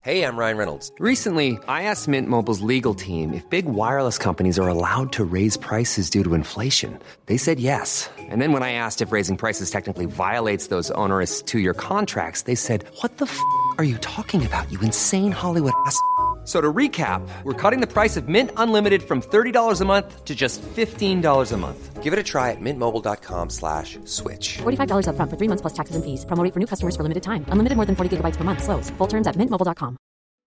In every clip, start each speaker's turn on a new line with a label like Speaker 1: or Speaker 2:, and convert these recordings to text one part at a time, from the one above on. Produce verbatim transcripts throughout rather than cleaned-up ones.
Speaker 1: Hey, I'm Ryan Reynolds.
Speaker 2: Recently, I asked Mint Mobile's legal team if big wireless companies are allowed to raise prices due to inflation. They said yes. And then when I asked if raising prices technically violates those onerous two-year contracts, they said, "What the f*** are you talking about, you insane Hollywood ass?" So to recap, we're cutting the price of Mint Unlimited from thirty dollars a month to just fifteen dollars a month.
Speaker 1: Give it a try at mintmobile.com slash switch.
Speaker 3: forty-five dollars up front for three months plus taxes and fees. Promo rate for new customers for limited time. Unlimited more than forty gigabytes per month. Slows full terms at mint mobile dot com.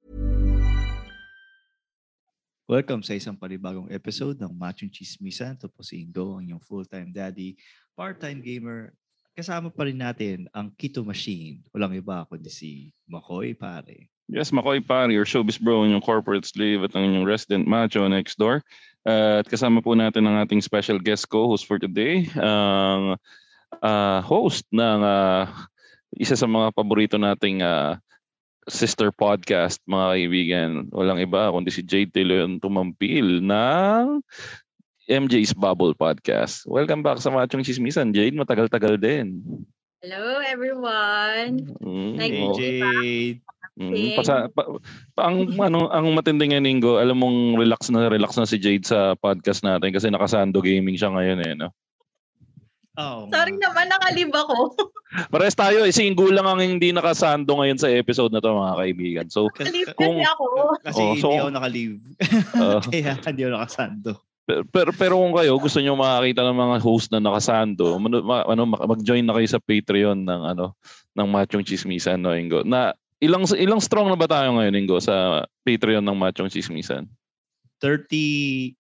Speaker 4: Welcome sa isang panibagong episode ng Machong Chismisan. Ito po si Ingo, ang inyong full-time daddy, part-time gamer. Kasama pa rin natin ang Keto Machine. Walang iba kundi si Makoy, pare.
Speaker 5: Yes, Makoy pare, your showbiz bro, yung corporate slave at ang inyong resident macho next door. Uh, at kasama po natin ang ating special guest co-host for today, ang uh, host ng uh, isa sa mga paborito nating uh, sister podcast, mga kaibigan. Walang iba kundi si Jade Tilion Tumampil ng M J's Bubble Podcast. Welcome back sa Machong Chismisan, Jade. Matagal-tagal din.
Speaker 6: Hello everyone.
Speaker 5: Mm,
Speaker 6: Nice
Speaker 4: Hey,
Speaker 6: to be back.
Speaker 4: Jade.
Speaker 5: Mm, pasa, pa, pa, ang ano ang matinding yan, Ingo, alam mong relax na relax na si Jade sa podcast natin kasi nakasando gaming siya ngayon eh, no?
Speaker 4: Oh,
Speaker 6: Sorry naman, nakalib ako.
Speaker 5: Pares tayo, eh, si Ingo lang ang hindi nakasando ngayon sa episode na to, mga kaibigan. So,
Speaker 6: Nakalib
Speaker 5: kung-
Speaker 6: kasi ako.
Speaker 4: Kasi
Speaker 5: Oh, so-
Speaker 4: hindi ako naka-leave.
Speaker 5: uh,
Speaker 4: Kaya hindi ako nakasando.
Speaker 5: pero, pero pero kung kayo gusto niyo makakita ng mga host na nakasando, mano- ma- ano ma- mag-join na kayo sa Patreon ng ano ng Machong Chismisan, no, Ingo. Na ilang ilang strong na ba tayo ngayon, Ingo, sa Patreon ng Machong Chismisan?
Speaker 4: thirty-nine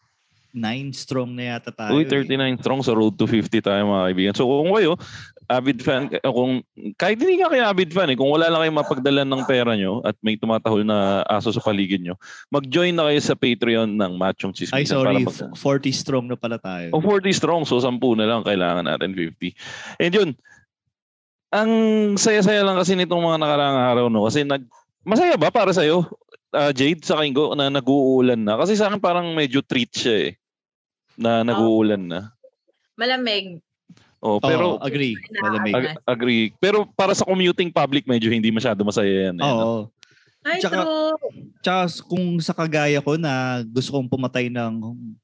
Speaker 4: strong na yata tayo.
Speaker 5: Uy, thirty-nine strong sa road to fifty tayo, mga kaibigan. So kung kayo, avid fan, eh, kung kahit hindi ka kayo avid fan, eh, kung wala lang kayong mapagdalan ng pera nyo at may tumatahol na aso sa paligid nyo, mag-join na kayo sa Patreon ng Machong Chismisan.
Speaker 4: Ay, sorry.
Speaker 5: Para mag-
Speaker 4: forty strong na pala tayo.
Speaker 5: O forty strong, so sampu na lang, kailangan natin fifty. And yun, ang saya-saya lang kasi nitong mga nakaraang araw, no? Kasi nag, masaya ba para sa'yo, uh, Jade, sa Kingo, na nag-uulan na? Kasi sa akin parang medyo treat siya eh, na nag-uulan na.
Speaker 6: Malamig.
Speaker 5: Oh, pero,
Speaker 4: oh, agree. Malamig.
Speaker 5: ag- agree. Pero para sa commuting public, medyo hindi masyado masaya yan. Eh, no?
Speaker 4: Oo.
Speaker 6: Ay,
Speaker 4: Tsaka-
Speaker 6: true.
Speaker 4: Tsaka kung sa kagaya ko na gusto kong pumatay ng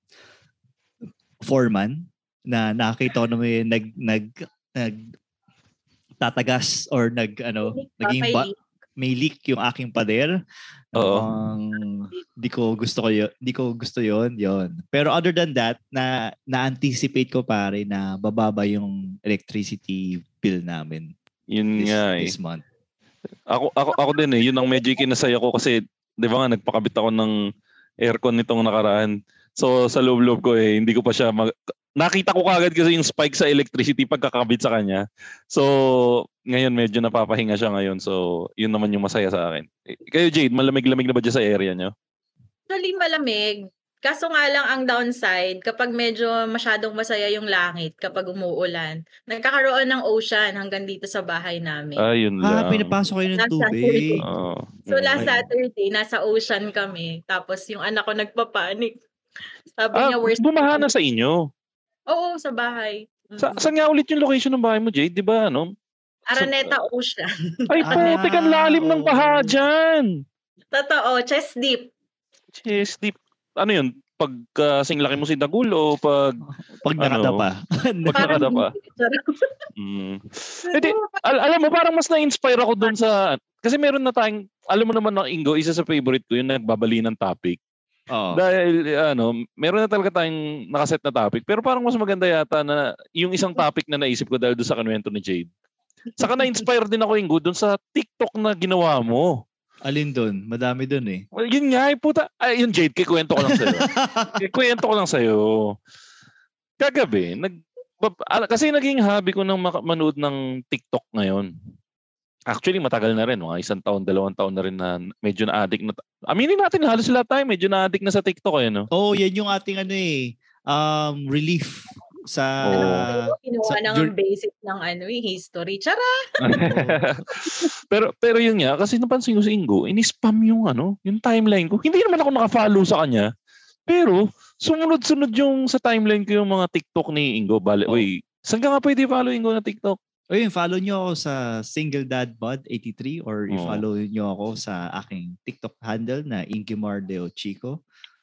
Speaker 4: foreman na nakita ko na may nag nag nag tatagas or nag ano naging ba, may leak yung aking pader.
Speaker 5: Oo.
Speaker 4: Um, di ko gusto ko yun, di ko gusto yon yon. Pero other than that, na na-anticipate ko pare na bababa yung electricity bill namin
Speaker 5: Yun
Speaker 4: this,
Speaker 5: nga eh.
Speaker 4: this month.
Speaker 5: Ako, ako, ako din eh. Yun ang medyo kinasaya ko kasi, di ba nga, nagpakabit ako ng aircon nitong nakaraan. So, sa loob-loob ko eh, hindi ko pa siya mag... Nakita ko kagad kasi yung spike sa electricity pagkakabit sa kanya. So, ngayon medyo napapahinga siya ngayon. So, yun naman yung masaya sa akin. Eh, kayo, Jade, malamig-lamig na ba dyan sa area nyo?
Speaker 6: Actually, malamig. Kaso nga lang ang downside, kapag medyo masyadong masaya yung langit kapag umuulan, nagkakaroon ng ocean hanggang dito sa bahay namin.
Speaker 5: Ayun
Speaker 4: Ah,
Speaker 5: lang.
Speaker 4: pinapasok kayo ng
Speaker 6: Nasa
Speaker 4: tubig.
Speaker 5: Oo.
Speaker 6: So
Speaker 5: Mm.
Speaker 6: last Saturday, nasa ocean kami. Tapos yung anak ko nagpapanik. Sabi
Speaker 5: Ah,
Speaker 6: niya, worst.
Speaker 5: bumaha na sa inyo.
Speaker 6: Oo, sa bahay. Mm.
Speaker 5: Sa, saan nga ulit yung location ng bahay mo, Jade? Di ba, ano?
Speaker 6: Araneta Ocean.
Speaker 5: Ay,
Speaker 4: Ah,
Speaker 5: putik, ang lalim ng baha
Speaker 4: oo.
Speaker 5: dyan.
Speaker 6: Totoo, chest deep.
Speaker 5: Yes, deep. Ano yun? Pag kasing laki mo si Dagul o pag...
Speaker 4: Pag
Speaker 5: Ano?
Speaker 4: nakadapa.
Speaker 5: Pag nakadapa? Mm. Eh, di, al- alam mo, parang mas na-inspire ako doon sa... Kasi meron na tayong... Alam mo naman ng Ingo, isa sa favorite ko, yung nagbabali ng topic.
Speaker 4: Oo.
Speaker 5: Dahil, ano, meron na talaga tayong nakaset na topic. Pero parang mas maganda yata na yung isang topic na naisip ko dahil doon sa kanuwento ni Jade. Saka na-inspire din ako, Ingo, doon sa TikTok na ginawa mo.
Speaker 4: Alin doon? Madami doon eh.
Speaker 5: Well, yun nga, eh, puta. Ay, yun, Jade, kikwento ko lang sa'yo. kikwento ko lang sa'yo. Kagabi, nag, bab- ala- kasi naging hobby ko ng maka- manood ng TikTok ngayon. Actually, matagal na rin. Mga isang taon, dalawang taon na rin na medyo na-addict na. Aminin natin, halos lahat tayo medyo na-addict na sa TikTok eh, no?
Speaker 4: Oh, yan yung ating ano eh, um, relief sa...
Speaker 5: Oo.
Speaker 4: uh,
Speaker 6: Kinuha
Speaker 4: sa-
Speaker 6: na
Speaker 4: dur-
Speaker 6: ng basic ng ano, eh, history. Tsara!
Speaker 5: pero pero yun nga, kasi napansin ko si Ingo, ini-spam yung ano, yung timeline ko. Hindi naman ako naka-follow sa kanya. Pero, sumunod-sunod yung sa timeline ko yung mga TikTok ni Ingo. Bale,
Speaker 4: Oh.
Speaker 5: wait, saan ka nga pwede follow Ingo na TikTok?
Speaker 4: O yun, follow nyo ako sa Single Dad Bud eighty-three or
Speaker 5: Oo.
Speaker 4: i-follow nyo ako sa aking TikTok handle na Ingimar Deo Chico.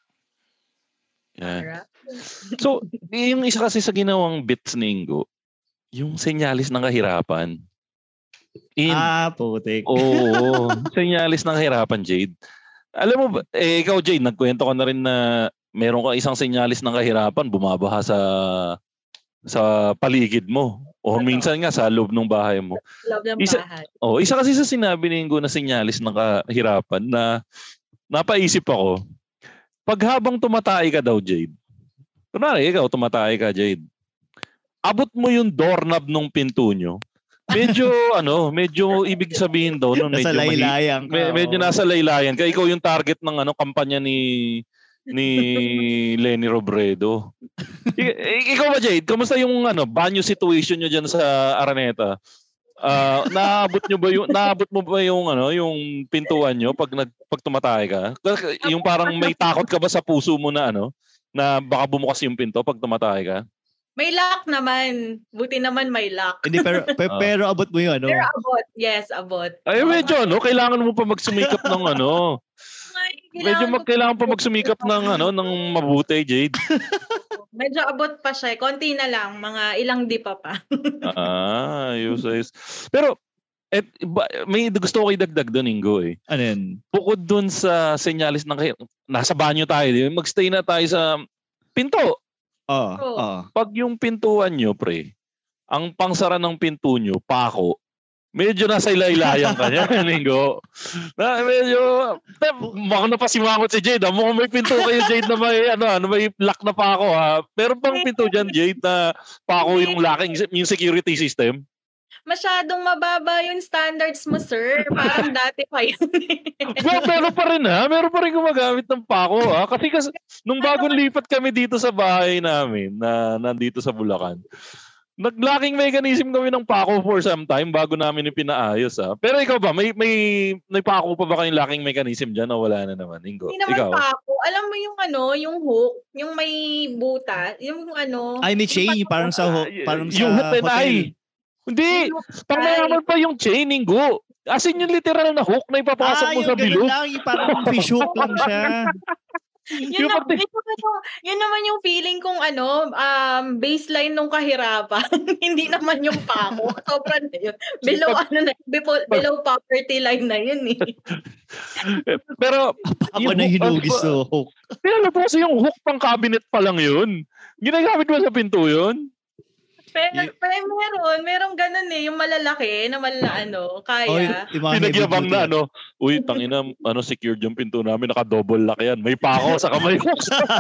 Speaker 5: Yan.
Speaker 6: Alright.
Speaker 5: So, yung isa kasi sa ginawang bits ni Ingo, yung senyalis ng kahirapan. In,
Speaker 4: Ah, putik.
Speaker 5: Oo, senyalis ng kahirapan, Jade. Alam mo ba, eh, ikaw, Jade, nagkwento ka na rin na meron ka isang senyalis ng kahirapan, bumabaha sa sa paligid mo. O
Speaker 6: Totoo.
Speaker 5: minsan nga sa loob ng bahay mo.
Speaker 6: Love ng
Speaker 5: Isa-
Speaker 6: bahay.
Speaker 5: Oh, isa kasi sa sinabi ni Ingo na senyalis ng kahirapan na napaisip ako, pag habang tumatay ka daw, Jade, kunwari ikaw tumatay ka, Jade, abot mo yung doorknob ng pinto nyo, medyo ano, medyo ibig sabihin daw nun,
Speaker 4: Nasa
Speaker 5: medyo mahi-
Speaker 4: laylayan ka.
Speaker 5: me- medyo
Speaker 4: oo.
Speaker 5: nasa laylayan ka. Ikaw yung target ng ano kampanya ni ni Lenny Robredo. I- i- ikaw ba, Jade? Kamusta yung ano banyo situation nyo dyan sa Araneta? Ah, naabot nyo ba yung naabot mo ba yung ano yung pintuan nyo pag nag pag tumatay ka? Yung parang may takot ka ba sa puso mo na ano na baka bumukas yung pinto pag tumatay ka?
Speaker 6: May lock naman. Buti naman may lock.
Speaker 4: Hindi, pero, pe-
Speaker 5: Ah.
Speaker 4: pero abot mo yun, ano?
Speaker 6: Pero abot. Yes, abot.
Speaker 5: Ay
Speaker 6: Oo,
Speaker 5: medyo ano, kailangan mo pa magsumikap ng ano.
Speaker 6: Ay,
Speaker 5: Medyo mag, kailangan pa magsumikap ng ano ng mabuti, Jade.
Speaker 6: Medyo abot pa siya. Konti na lang. Mga ilang di pa pa.
Speaker 5: Ah, ayos, ayos. Pero et, ba, may gusto ko idagdag doon, Ingo eh.
Speaker 4: Ano yun?
Speaker 5: Bukod doon sa senyalis ng kay- nasa banyo tayo, di ba? Magstay na tayo sa pinto.
Speaker 4: Oo,
Speaker 6: Oo.
Speaker 4: oo.
Speaker 5: Pag yung pintuan nyo, pre, ang pangsara ng pinto nyo, pako, medyo nasa ilaylayan ka niya, Ingo. Na, medyo, te, baka napasimangot si Jade. Ha? Mukhang may pinto kayo, Jade, na may, ano, ano, may lock na pako, ha? Meron bang pinto dyan, Jade, na pako yung locking, yung security system?
Speaker 6: Masyadong mababa yung standards mo, sir. Parang dati pa yun.
Speaker 5: Well, meron pa rin ha. Meron pa rin gumagamit ng pako ha. Kasi, kasi nung bagong lipat kami dito sa bahay namin na nandito sa Bulacan, nag-locking mechanism kami ng pako for some time bago namin ipinaayos ha. Pero ikaw ba, may may may pako pa ba kayong locking mechanism dyan o wala na naman? Ingo,
Speaker 6: Hindi naman
Speaker 5: ikaw?
Speaker 6: pa ako. Alam mo yung ano, yung hook, yung may butas, yung ano.
Speaker 4: Ay, may chain,
Speaker 6: yung
Speaker 4: parang sa, ho-
Speaker 5: Ah,
Speaker 4: parang
Speaker 5: yung
Speaker 4: sa
Speaker 5: hook and
Speaker 4: hotel.
Speaker 5: eye. Hindi,
Speaker 6: Yung
Speaker 5: pang
Speaker 6: eye.
Speaker 5: mayaman pa yung chain, Ingo. As in yung literal na hook na ipapasok
Speaker 4: Ah,
Speaker 5: mo
Speaker 4: yung
Speaker 5: sa
Speaker 4: ganun
Speaker 5: bilog.
Speaker 4: lang, yung parang fish hook lang siya.
Speaker 6: Yun,
Speaker 5: Yung
Speaker 6: na,
Speaker 5: pati-
Speaker 6: yun, naman yung, yun naman yung feeling kong ano, um, baseline nung kahirapan. Hindi naman yung pako. Sobrang na yun. Below, ano na, below, below poverty line na yun eh.
Speaker 5: Pero,
Speaker 4: Ako na
Speaker 5: hook-
Speaker 4: hinugis
Speaker 5: ano-
Speaker 4: to hook.
Speaker 5: Pero alam mo kasi yung hook pang cabinet pa lang yun. Ginagamit mo sa pinto yun?
Speaker 6: Pero, pero meron, merong ganun eh, yung malalaki na malala, ano,
Speaker 4: Oh,
Speaker 6: kaya.
Speaker 4: yung mga heavy
Speaker 5: Pinagyabang
Speaker 4: duty.
Speaker 5: na ano. Uy, tangina, ano, secured yung pinto namin. Naka-double lock yan. May pako sa kamay ko.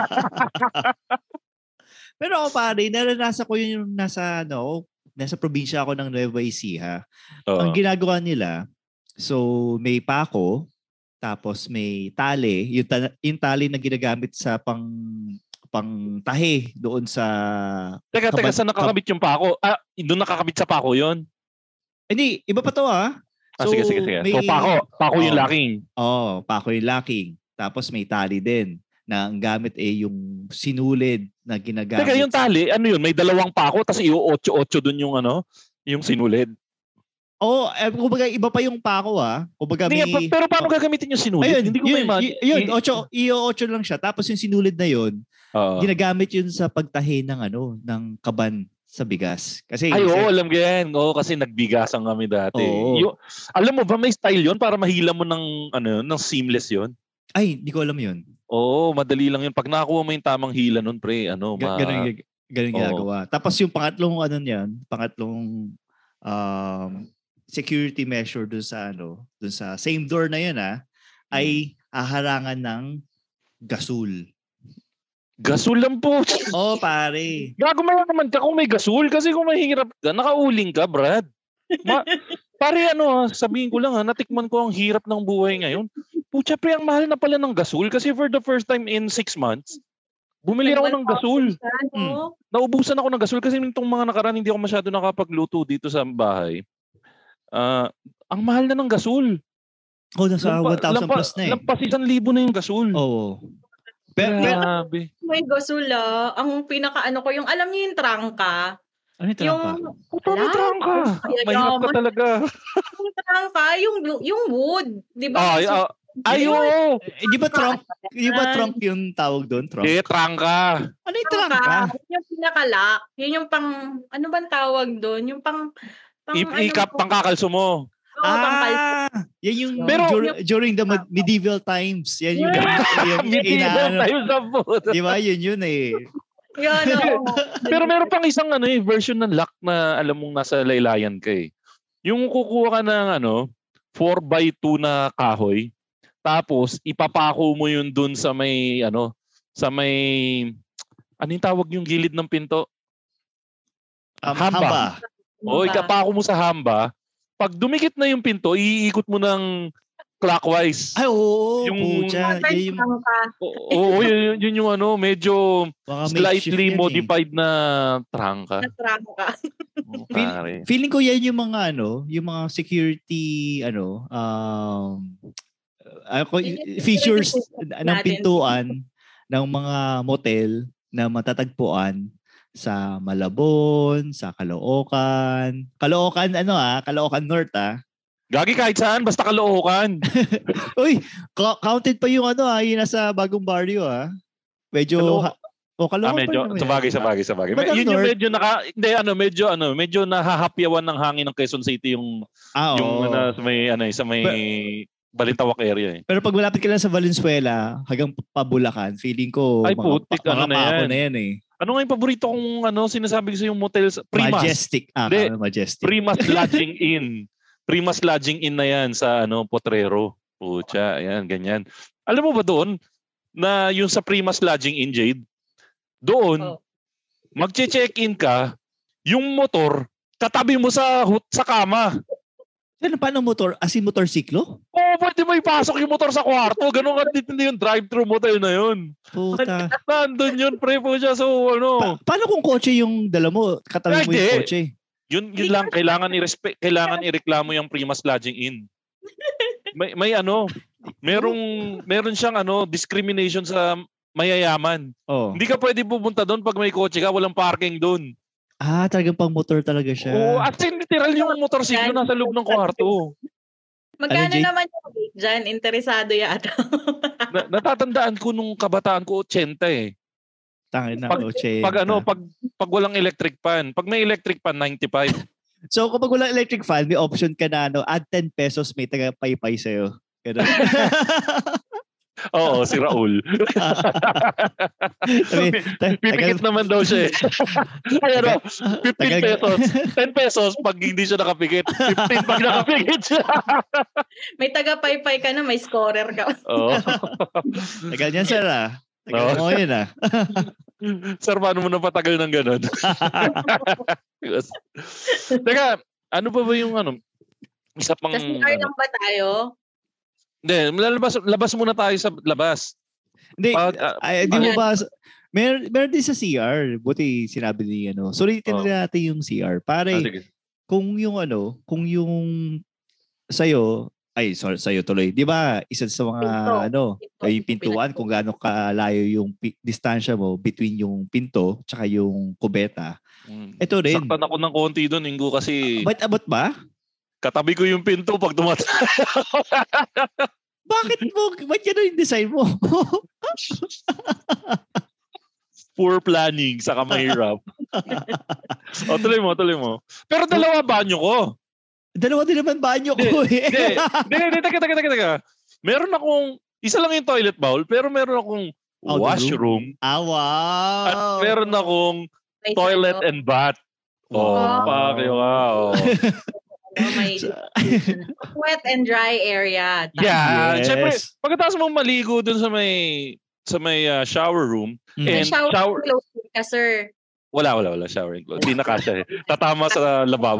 Speaker 4: Pero ako pare, naranasan ko yun yung nasa, ano, nasa probinsya ako ng Nueva Ecija. Ang
Speaker 5: Oo.
Speaker 4: ginagawa nila, so may pako, tapos may tali, yung, ta- yung tali na ginagamit sa pang pang tahi doon sa
Speaker 5: Teka, teka,
Speaker 4: Kabad-
Speaker 5: saan nakakabit yung pako? Ah, doon nakakabit sa pako yun?
Speaker 4: Hindi, iba pa to ah.
Speaker 5: Ah, sige, sige, sige. So, pako. Pako yung
Speaker 4: Oo.
Speaker 5: locking.
Speaker 4: Oh, pako yung locking. Tapos may tali din na ang gamit eh yung sinulid na ginagamit.
Speaker 5: Teka, yung tali, ano yun? May dalawang pako, tapos i-otso-otso doon yung ano, yung sinulid.
Speaker 4: Oh, eh, kumbaga iba pa yung pako ah. Kumbaga
Speaker 5: Hindi,
Speaker 4: may
Speaker 5: pa- pero paano gagamitin yung sinulid?
Speaker 4: Ayun,
Speaker 5: Hindi ko
Speaker 4: yun,
Speaker 5: ma-imagine.
Speaker 4: y- yun,
Speaker 5: I-
Speaker 4: ocho, i-ocho lang siya. Tapos yung sinulid na yun,
Speaker 5: Oo.
Speaker 4: ginagamit yun sa pagtahi ng ano, ng kaban sa bigas. Kasi
Speaker 5: Ay, oo,
Speaker 4: sir-
Speaker 5: alam ko yan. Oo, kasi nagbigasan kami dati.
Speaker 4: Oo.
Speaker 5: Yung, alam mo ba, may style yon para mahila mo ng, ano, ng seamless yon.
Speaker 4: ay, di ko alam yun.
Speaker 5: Oo, madali lang yun. Pag nakakuha mo yung tamang hila nun, pre, ano,
Speaker 4: Ga-
Speaker 5: ma...
Speaker 4: Ganun, yung- ganun
Speaker 5: Oo.
Speaker 4: ginagawa. Tapos yung pangatlong ano niyan, pangatlong um, security measure dun sa ano, dun sa same door na yun ah, ay haharangan ng gasol.
Speaker 5: Gasol lang po.
Speaker 4: Oh, pare.
Speaker 5: Gagumaya naman ka kung may gasol kasi kung mahirap ka, nakauling ka, Brad. Ma- pare, ano, ah, sabihin ko lang, ha, natikman ko ang hirap ng buhay ngayon. Pucha, pre, ang mahal na pala ng gasol kasi for the first time in six months, bumili ako ng gasol.
Speaker 6: Ano?
Speaker 5: Naubusan ako ng gasol kasi nitong mga nakaraan hindi ako masyado nakapagluto dito sa bahay. Ah, ang mahal na ng gasol.
Speaker 4: Oh, nasa
Speaker 5: Lampa-
Speaker 4: one thousand
Speaker 5: lampa-
Speaker 4: plus na eh.
Speaker 5: Lampas isang libo na yung gasol.
Speaker 4: Oo. Pero, pero
Speaker 5: Grabe.
Speaker 6: May gasol ah. Ang pinaka ano ko, yung alam niyo yung trangka,
Speaker 4: Ano yung
Speaker 6: Yung,
Speaker 4: trangka?
Speaker 5: Puto, may trangka. Mahirap ka talaga.
Speaker 6: Yung trangka, yung, yung wood. Di ba?
Speaker 5: Ay, ah, ay, oo.
Speaker 4: Eh, di ba trunk? Di ba trunk yung tawag doon? Trunk?
Speaker 5: Eh, trangka.
Speaker 4: Ano yung
Speaker 6: Trangka.
Speaker 4: trangka?
Speaker 6: Yun yung pinaka-lock. Yun yung pang, ano bang tawag doon? Yung pang, pang
Speaker 5: I- Ikap, pangkakalso mo.
Speaker 6: Oo, pangkal.
Speaker 4: Ah, yan yung
Speaker 5: Pero-
Speaker 4: dur- during the med- medieval times. Yan yung, yung
Speaker 5: Medieval
Speaker 4: inaano.
Speaker 5: tayo sa puto.
Speaker 4: Di ba? Yun yun eh.
Speaker 6: Yun, oo.
Speaker 5: Pero meron pang isang ano eh, version ng lock na alam mong nasa laylayan ka eh. Yung kukuha ka ng ano, four by two na kahoy, tapos ipapako mo yun dun sa may ano, sa may, ano yung tawag yung gilid ng pinto?
Speaker 4: Um,
Speaker 5: Hamba.
Speaker 4: hamba.
Speaker 5: O, ikapako mo sa hamba. Pag dumikit na yung pinto, iikot mo ng clockwise.
Speaker 4: Ay, oo.
Speaker 5: Yung-
Speaker 4: Pucha, yan yung
Speaker 6: Trangka.
Speaker 5: Oo, yun, yun yung ano, medyo
Speaker 4: mga makeshift
Speaker 5: slightly
Speaker 4: yan eh.
Speaker 5: modified na trangka.
Speaker 6: Na trangka.
Speaker 5: Oh,
Speaker 4: Feel-
Speaker 5: pare.
Speaker 4: Feeling ko yan yung mga ano, yung mga security ano, um ako, features ng
Speaker 6: natin.
Speaker 4: pintuan ng mga motel na matatagpuan sa Malabon, sa Caloocan. Caloocan ano ah, Caloocan North ah.
Speaker 5: Gagi kahit saan, basta Caloocan.
Speaker 4: Uy, ca- counted pa yung ano ah, yung nasa bagong barrio ah. Medyo
Speaker 5: Caloo-
Speaker 4: ha- o
Speaker 5: Ah,
Speaker 4: Caloocan
Speaker 5: medyo,
Speaker 4: pa naman
Speaker 5: sa bagay, sa bagay, sa bagay.
Speaker 4: Ba't ang
Speaker 5: Yun yung
Speaker 4: north?
Speaker 5: medyo naka, hindi, ano, medyo, ano, medyo nahahapyawan ng hangin ng Quezon City yung,
Speaker 4: Ah,
Speaker 5: yung,
Speaker 4: oo.
Speaker 5: ano, sa may, ano, eh, sa may Balintawak area eh.
Speaker 4: Pero pag malapit ka lang sa Valenzuela, hanggang pabulakan, feeling ko
Speaker 5: Ay,
Speaker 4: mga,
Speaker 5: putik,
Speaker 4: pa-
Speaker 5: ano
Speaker 4: mga
Speaker 5: na
Speaker 4: pako
Speaker 5: yan?
Speaker 4: na yan eh.
Speaker 5: Ano nga yung paborito kong, ano, sinasabi ko sa yung motel, sa- Primas.
Speaker 4: Majestic. Ah,
Speaker 5: Hindi.
Speaker 4: ano, Majestic.
Speaker 5: Primas Lodging Inn. Primas Lodging Inn na yan sa, ano, Potrero. Pucha, ayan, ganyan. Alam mo ba doon, na yung sa Primas Lodging Inn, Jade, doon,
Speaker 6: Oh.
Speaker 5: magche-check-in ka, yung motor, katabi mo sa hut sa kama.
Speaker 4: Ano, paano motor? As in motorsiklo?
Speaker 5: Oo, pwede mo ipasok yung motor sa kwarto. Ganun nga dito yung drive-thru motel na yun.
Speaker 4: Puta.
Speaker 5: Nandun yun, pre po siya. So, ano,
Speaker 4: Pa- paano kung kotse yung dala mo? Katabi mo
Speaker 5: Ay,
Speaker 4: yung
Speaker 5: di.
Speaker 4: kotse.
Speaker 5: yun, yun lang, kailangan i-respect, kailangan ireklamo yung Primas Lodging Inn. May, may ano, merong, meron siyang ano, discrimination sa mayayaman.
Speaker 4: Oh.
Speaker 5: Hindi ka pwede pupunta doon pag may kotse ka, walang parking doon.
Speaker 4: Ah, talagang pang motor talaga siya.
Speaker 5: Oo, at in literal yung motorsiklo nasa loob ng kwarto.
Speaker 6: Magkano
Speaker 4: Jay?
Speaker 6: naman yung rate dyan? Interesado yata.
Speaker 5: Na, natatandaan ko nung kabataan ko, eighty eh.
Speaker 4: Tangin na,
Speaker 5: Pag-
Speaker 4: kotse.
Speaker 5: Pag ano, pag pag walang electric fan. Pag may electric fan, ninety-five.
Speaker 4: So, kapag walang electric fan, may option ka na, ano, add ten pesos, may taga-paypay sa'yo. Ganun.
Speaker 5: Oo, si Raul.
Speaker 4: Sabi, ta-
Speaker 5: Pipikit
Speaker 4: tagal-
Speaker 5: naman daw siya eh. Ay ano, fifteen
Speaker 4: tagal-
Speaker 5: pesos. ten pesos pag hindi siya nakapikit. fifteen pag nakapikit siya.
Speaker 6: May taga-paypay ka na, may scorer ka.
Speaker 5: Oo.
Speaker 4: Tagal niyan, sir, ah. Tagal mo yun, ah.
Speaker 5: Sir, paano mo napatagal ng ganun? Yes. Teka, ano pa ba yung ano? Isa pang...
Speaker 6: Sa C R lang ba tayo?
Speaker 5: Hindi, lalabas, labas muna tayo sa labas.
Speaker 4: Hindi,
Speaker 5: Pag, ah,
Speaker 4: ay, di mo
Speaker 6: Ayan.
Speaker 4: ba, meron, meron din sa C R, buti sinabi ni, ano, sulitin
Speaker 5: Oh.
Speaker 4: natin yung C R. Pare,
Speaker 5: ah, sige.
Speaker 4: kung yung ano, kung yung sa'yo, ay, sorry, sa'yo tuloy. Di ba, isa sa mga,
Speaker 6: Pinto.
Speaker 4: ano,
Speaker 6: Pinto.
Speaker 4: ay, yung pintuan, kung gaano kalayo yung pi- distansya mo between yung pinto tsaka yung kubeta.
Speaker 5: Mm.
Speaker 4: Ito rin.
Speaker 5: Saktan ako ng konti doon, Ingo, kasi
Speaker 4: Ba't abot ba?
Speaker 5: katabi ko yung pinto pag tumatay.
Speaker 4: Bakit mo? Ba't yan yung design mo?
Speaker 5: Poor planning, saka mahirap. O, tuloy mo, tuloy mo. Pero dalawa banyo ko.
Speaker 4: Dalawa din naman banyo ko eh.
Speaker 5: Hindi, hindi, hindi, teka, teka, teka, teka. Meron akong, isa lang yung toilet bowl, pero meron akong
Speaker 4: Outer
Speaker 5: washroom
Speaker 4: Ah, wow.
Speaker 5: at meron akong
Speaker 6: May
Speaker 5: toilet
Speaker 6: ano,
Speaker 5: and bath. Oh,
Speaker 6: Wow.
Speaker 5: pake, wow.
Speaker 6: oh, may wet and dry area.
Speaker 5: Yeah,
Speaker 4: Yes.
Speaker 5: syempre, pagkatapos mong maligo dun sa may sa may uh, shower room,
Speaker 4: Mm.
Speaker 6: May
Speaker 5: and
Speaker 6: shower,
Speaker 5: shower,
Speaker 6: closed ka, sir.
Speaker 5: wala, wala, wala, shower enclosed. Hindi na kasya eh. Tatama sa lababo.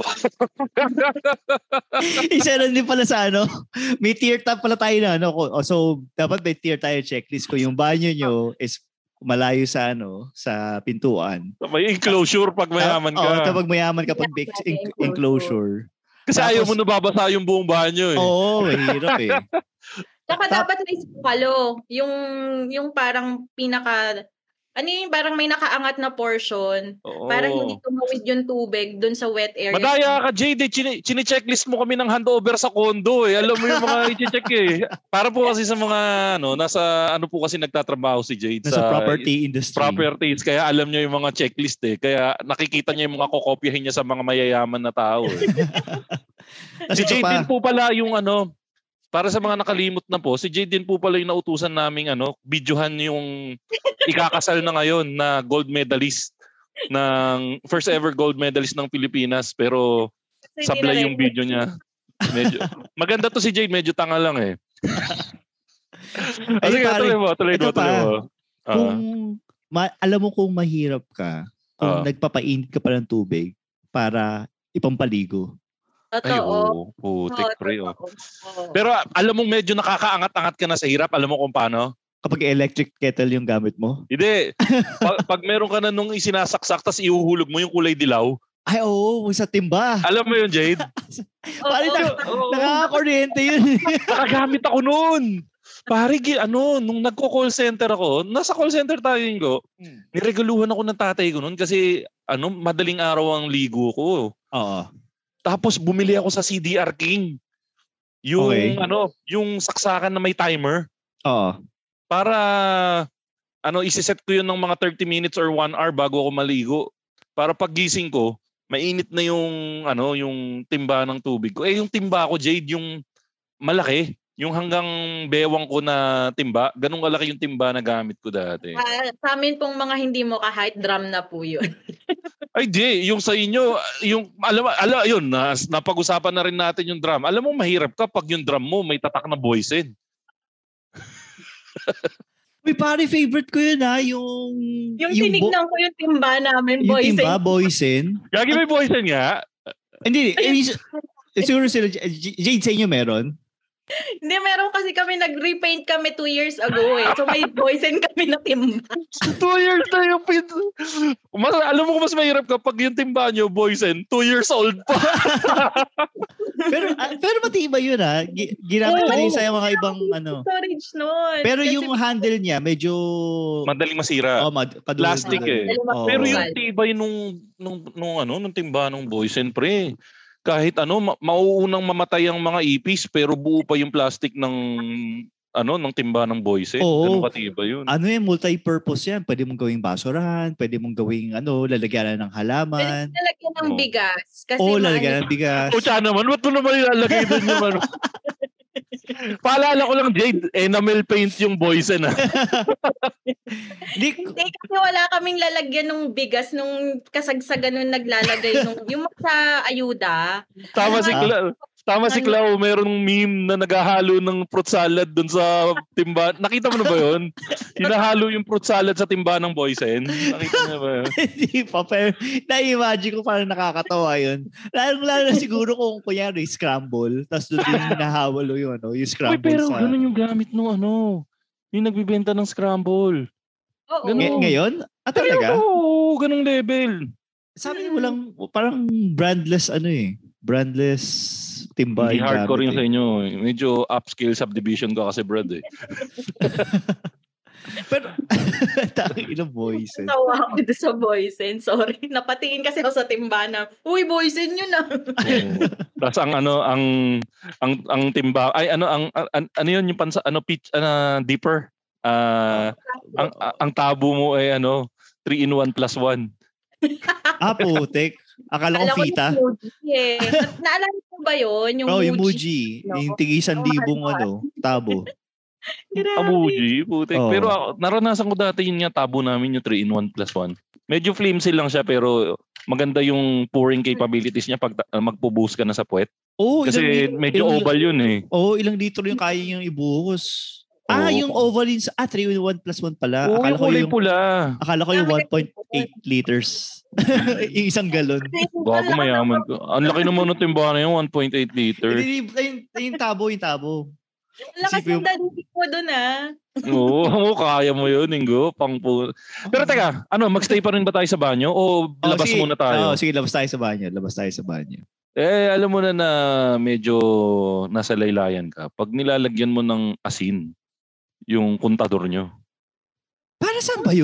Speaker 4: Isa na din pala sa ano, may tier top pala tayo na. Ano, ko- so, dapat may tier tayo checklist ko. Yung banyo nyo is malayo sa ano, sa pintuan.
Speaker 5: May enclosure pag mayaman
Speaker 4: Oo,
Speaker 5: ka.
Speaker 4: kapag mayaman ka, pag may ex- en- enclosure.
Speaker 5: Kasi ayaw
Speaker 4: Tapos-
Speaker 5: mo nababasa yung buong banyo eh.
Speaker 4: Oo, mahirap eh.
Speaker 6: Saka
Speaker 4: Tap-
Speaker 6: dapat may sukalo. Yung, yung parang pinaka ano yung parang may nakaangat na portion
Speaker 5: Oo.
Speaker 6: para hindi tumawid yung tubig dun sa wet area.
Speaker 5: Madaya ka, Jade. Chine- chine-checklist mo kami ng handover sa condo eh. Alam mo yung mga i-check eh. Para po kasi sa mga, ano, nasa, ano po kasi nagtatrabaho si Jade
Speaker 4: Nasa
Speaker 5: sa
Speaker 4: property industry.
Speaker 5: properties. Kaya alam niya yung mga checklist eh. Kaya nakikita niya yung mga kokopyahin niya sa mga mayayaman na tao eh. Si Jade din po pala yung ano, para sa mga nakalimot na po, si Jade din po pala yung nautusan naming ano, videohan yung ikakasal na ngayon na gold medalist ng first ever gold medalist ng Pilipinas, pero
Speaker 6: Kasi
Speaker 5: sablay yung
Speaker 6: hindi na
Speaker 5: video niya. Medyo maganda to si Jade, medyo tanga lang eh.
Speaker 4: Ay,
Speaker 5: Sige,
Speaker 4: pare,
Speaker 5: tuloy mo, tuloy
Speaker 4: ito
Speaker 5: mo, tuloy
Speaker 4: pa.
Speaker 5: mo. Ah,
Speaker 4: Kung ma- alam mo kung mahirap ka, kung
Speaker 5: Ah.
Speaker 4: nagpapainit ka pa ng tubig para ipampaligo.
Speaker 5: ay,
Speaker 6: Totoo.
Speaker 5: oo, putik pre. Oh.
Speaker 6: totoo. Oo.
Speaker 5: Pero alam mo medyo nakakaangat-angat ka na sa hirap, alam mo kung paano?
Speaker 4: Kapag electric kettle yung gamit mo.
Speaker 5: Hindi. pag, pag meron ka na nung isinasaksak tas ihuhulog mo yung kulay dilaw,
Speaker 4: Ay, oo, sa timba.
Speaker 5: alam mo yun, Jade?
Speaker 4: Pare,
Speaker 6: Oo.
Speaker 4: na-
Speaker 5: Oo.
Speaker 4: nakakakuryente yun.
Speaker 5: Nakagamit ako noon. Pare, gi- ano, nung nagko-call center ako, nasa call center tayo yung go, nireguluhan ako ng tatay ko noon kasi ano, madaling araw ang ligo ko.
Speaker 4: Oo.
Speaker 5: Tapos bumili ako sa C D R King. Yung
Speaker 4: Okay.
Speaker 5: ano, yung saksakan na may timer
Speaker 4: Oo.
Speaker 5: para ano, isiset ko yun ng mga thirty minutes or one hour bago ako maligo. Para paggising ko, mainit na yung ano, yung timba ng tubig ko. Eh yung timba ko, Jade, yung malaki, yung hanggang bewang ko na timba, ganun kalaki yung timba na gamit ko dati.
Speaker 6: Ah, sa amin pong mga hindi mo ka-height drum na po yun.
Speaker 5: Ay di, yung sa inyo, yung alam alam yun, nas, napag-usapan na rin natin yung drum. Alam mo mahirap ka pag yung drum mo may tatak na boysen.
Speaker 4: Uy, pare, favorite ko yun ha. Yung...
Speaker 6: Yung,
Speaker 4: bo-
Speaker 6: tinignan ko yung timba namin,
Speaker 4: yung
Speaker 6: boys.
Speaker 4: timba, boysen.
Speaker 5: Gagi may boysen nga.
Speaker 4: Hindi, eh, siguro sila, J- Jade, sa inyo meron?
Speaker 6: Hindi, meron kasi kami, nag-repaint kami two years ago eh. So may boysen kami na timba.
Speaker 5: Two years na yung pin... Mas, alam mo kung mas mahirap kapag yung timba nyo, boysen, two years old pa.
Speaker 4: pero ah, pero matibay yun ha. Gi- Ginamit na rin sa mga ibang ano.
Speaker 6: Storage nun.
Speaker 4: Pero
Speaker 6: Kasi
Speaker 4: yung handle niya, medyo...
Speaker 5: Madaling masira.
Speaker 4: Oh, mad- kadulog-
Speaker 5: Plastic eh.
Speaker 4: Oo.
Speaker 5: Pero yung tibay nung, nung, nung, ano, nung timba ng boysen, pre. Kahit ano, ma- mauunang mamatay ang mga ipis pero buo pa yung plastic ng ano ng timba ng boysen.
Speaker 4: Oo.
Speaker 5: Ganun katiba yun.
Speaker 4: Ano yan, multi-purpose yan. Pwede mong gawing basurahan, pwede mong gawing ano, lalagyan ng halaman.
Speaker 6: Pwede lalagyan ng
Speaker 5: Oo.
Speaker 6: bigas. Kasi
Speaker 4: Oo,
Speaker 6: maano-
Speaker 4: lalagyan ng bigas.
Speaker 5: O tiyan naman, ba't mo naman ilalagay doon yung ano? Paalala ko lang, Jade, enamel paint yung boysen ah.
Speaker 4: Hindi,
Speaker 6: Hindi, kasi wala kaming lalagyan ng bigas nung kasagsagan nung naglalagay nung yung sa ayuda.
Speaker 5: Tama si
Speaker 4: Ah.
Speaker 5: Clau. Tama si Clau, merong meme na naghahalo ng fruit salad doon sa timba. Nakita mo na ba yun? Hinahalo yung fruit salad sa timba ng boysen. Nakita mo na ba yun?
Speaker 4: hindi pa. Pero na-imagine ko parang nakakatawa yun. Lalo, lalo na siguro kung kunyari scramble, tapos doon din hinahawalo yung, ano, yung
Speaker 5: Uy,
Speaker 4: scramble
Speaker 5: pero
Speaker 4: sa...
Speaker 5: ganun yung gamit nung ano. Yung nagbibenta ng scramble.
Speaker 6: Oo.
Speaker 5: Ganun.
Speaker 4: Ngay- ngayon? Ah, talaga?
Speaker 5: Oo, ganung level.
Speaker 4: Sabi niyo walang, parang brandless ano eh. Brandless timba.
Speaker 5: Hindi
Speaker 4: yung
Speaker 5: hardcore
Speaker 4: gamit
Speaker 5: yung sa inyo. Medyo upscale subdivision ka kasi, Brad eh.
Speaker 4: Pero, tangin ilang boys eh.
Speaker 6: Tawa ako doon sa boysen. Sorry. Napatingin kasi ako sa timba na, uy, boysen yun ah.
Speaker 5: Tapos ang ano, ang ang ang timba, ay ano, ang, ang ano yun, yung pansa, ano, pitch, ano, deeper. Ah, ang, ang tabo mo ay ano, three in one plus one.
Speaker 4: Ah, putek. Akala ko
Speaker 6: Alam ko
Speaker 4: fita.
Speaker 6: yung Muji eh. Na- Naalala mo ba yun? Yung
Speaker 4: Oh, yung
Speaker 6: Muji.
Speaker 4: Muji. Yung tigisan libong ano, tabo.
Speaker 6: Grabe.
Speaker 5: Abuji, putik.
Speaker 4: Oo.
Speaker 5: Pero ako, naranasan ko dati yun nga, tabo namin yung three in one plus one. Medyo flimsy lang siya pero maganda yung pouring capabilities niya pag uh, magpo-boost ka na sa puwet.
Speaker 4: Oh,
Speaker 5: Kasi
Speaker 4: ilang,
Speaker 5: medyo
Speaker 4: ilang,
Speaker 5: oval yun eh.
Speaker 4: Oh, ilang litro yung kaya niyang ibuhos. Ah,
Speaker 5: Oo.
Speaker 4: yung oval yun sa, ah, three in one plus one pala.
Speaker 5: Oo,
Speaker 4: Akala
Speaker 5: yung
Speaker 4: ko
Speaker 5: kulay
Speaker 4: yung,
Speaker 5: pula.
Speaker 4: akala ko yung one point eight liters. Yung isang galon.
Speaker 5: Gago mayaman ko. Ang laki naman ng timba na yung one point eight liter.
Speaker 4: Hindi, yung, yung tabo, yung tabo.
Speaker 6: Lakas
Speaker 4: Isipin
Speaker 6: ng
Speaker 4: mo-
Speaker 6: daddy ko doon ah.
Speaker 5: Oo, kaya mo yun, Ingo. Pang po. Pero teka, ano, magstay pa rin ba tayo sa banyo o labas
Speaker 4: sige,
Speaker 5: muna tayo?
Speaker 4: Oh, sige, labas tayo sa banyo. Labas tayo sa banyo.
Speaker 5: Eh, alam mo na na medyo nasa laylayan ka. Pag nilalagyan mo ng asin, yung kontador nyo.
Speaker 4: Para saan ba yun?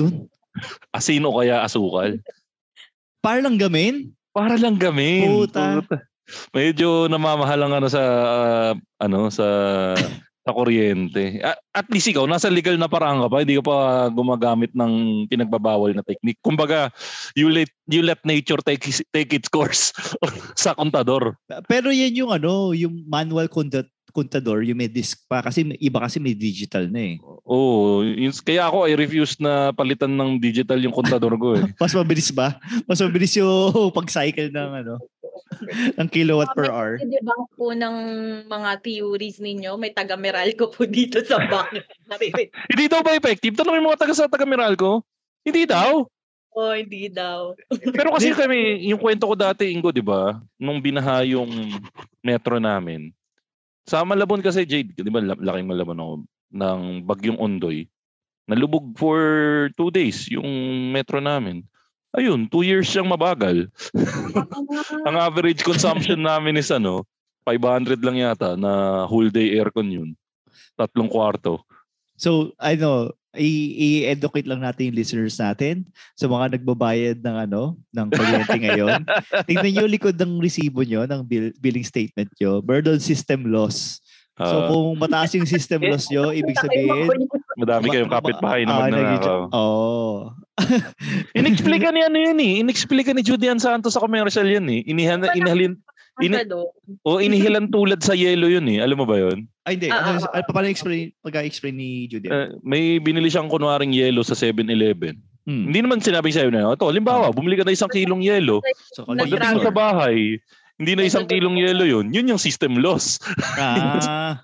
Speaker 5: Asin o kaya asukal.
Speaker 4: Para lang gamin?
Speaker 5: Para lang gamin.
Speaker 4: Puta.
Speaker 5: Puta. Medyo namamahal ang ano sa uh, ano sa sa kuryente. At, at least ikaw nasa legal na parang ka pa, hindi ka pa gumagamit ng pinagbabawal na technique. Kumbaga, you let you let nature take take its course sa kontador.
Speaker 4: Pero yan yung ano, yung manual conduct kontador, yung may disc pa kasi may, iba kasi may digital na eh.
Speaker 5: Oo, yun, kaya ako I refuse na palitan ng digital yung kontador ko eh.
Speaker 4: Mas mabilis ba? Mas mabilis yung pag-cycle ng ano, ng kilowatt per hour.
Speaker 6: May debunk po ng mga theories ninyo, may taga Meralco po dito sa back.
Speaker 5: Hindi daw ba effective? Tanong yung mga taga sa taga Meralco. Hindi daw.
Speaker 6: Oh, hindi daw.
Speaker 5: Pero kasi kami, yung kwento ko dati, Ingo, di ba? Nung binaha yung metro namin, sa Malabon kasi, Jade, di ba, laking Malabon ako, ng Bagyong Ondoy, nalubog for two days yung metro namin. Ayun, two years siyang mabagal. Ang average consumption namin is ano, five hundred lang yata na whole day aircon yun. Tatlong kwarto.
Speaker 4: So, ano, i-educate lang natin yung listeners natin sa mga nagbabayad ng ano, ng kuryente ngayon. Tingnan niyo likod ng resibo niyo, ng bill, billing statement niyo, burden system loss. So, uh, kung mataas yung system loss niyo, ibig sabihin,
Speaker 5: madami kayong kapitbahay na magnanakaw.
Speaker 4: Oo.
Speaker 5: Inexplica ni ano yun eh. Inexplica ni Judy Ann Santos sa commercial yun eh. Inihan, inahalin, ini, o inihilan tulad sa yelo yun eh. Alam mo ba yun?
Speaker 4: Ay, hindi. Ano, uh, uh, paano explain, pag-explain ni Judy?
Speaker 5: Uh, may binili siyang kunwaring yelo sa seven eleven. Hmm. Hindi naman sinabi sa'yo na, ito, halimbawa, bumili ka na isang kilong yelo. So, pagdating mo sa bahay, hindi na isang kilong yelo yun. Yun yung system loss.
Speaker 4: Ah.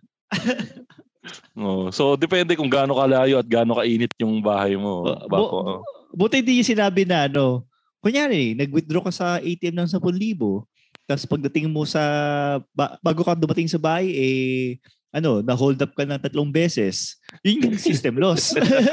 Speaker 5: oh, so, depende kung gaano kalayo at gaano kainit yung bahay mo.
Speaker 4: Uh, bu- buti hindi yung sinabi na, ano, kunyari, nag-withdraw ka sa A T M ng ten thousand. Tapos pagdating mo sa, ba, bago ka dumating sa bahay, eh, ano, na-hold up ka ng tatlong beses. Yun yung system loss.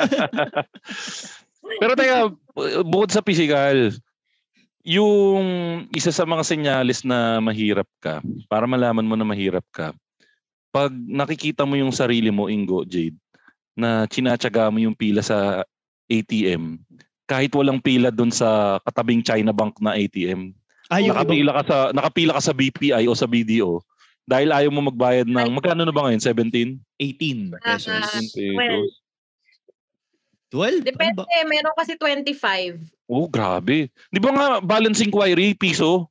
Speaker 5: Pero teka, bukod sa physical, yung isa sa mga senyalis na mahirap ka, para malaman mo na mahirap ka, pag nakikita mo yung sarili mo, Ingo, Jade, na tsinatsaga mo yung pila sa A T M, kahit walang pila dun sa katabing China Bank na A T M, ah, nakapila, ka sa, nakapila ka sa B P I o sa B D O, dahil ayaw mo magbayad ng, magkano na ba ngayon? seventeen?
Speaker 4: eighteen pesos.
Speaker 6: Uh, well,
Speaker 4: twelve?
Speaker 6: Depende, meron kasi twenty-five.
Speaker 5: Oh, grabe. Di ba nga balance inquiry, piso?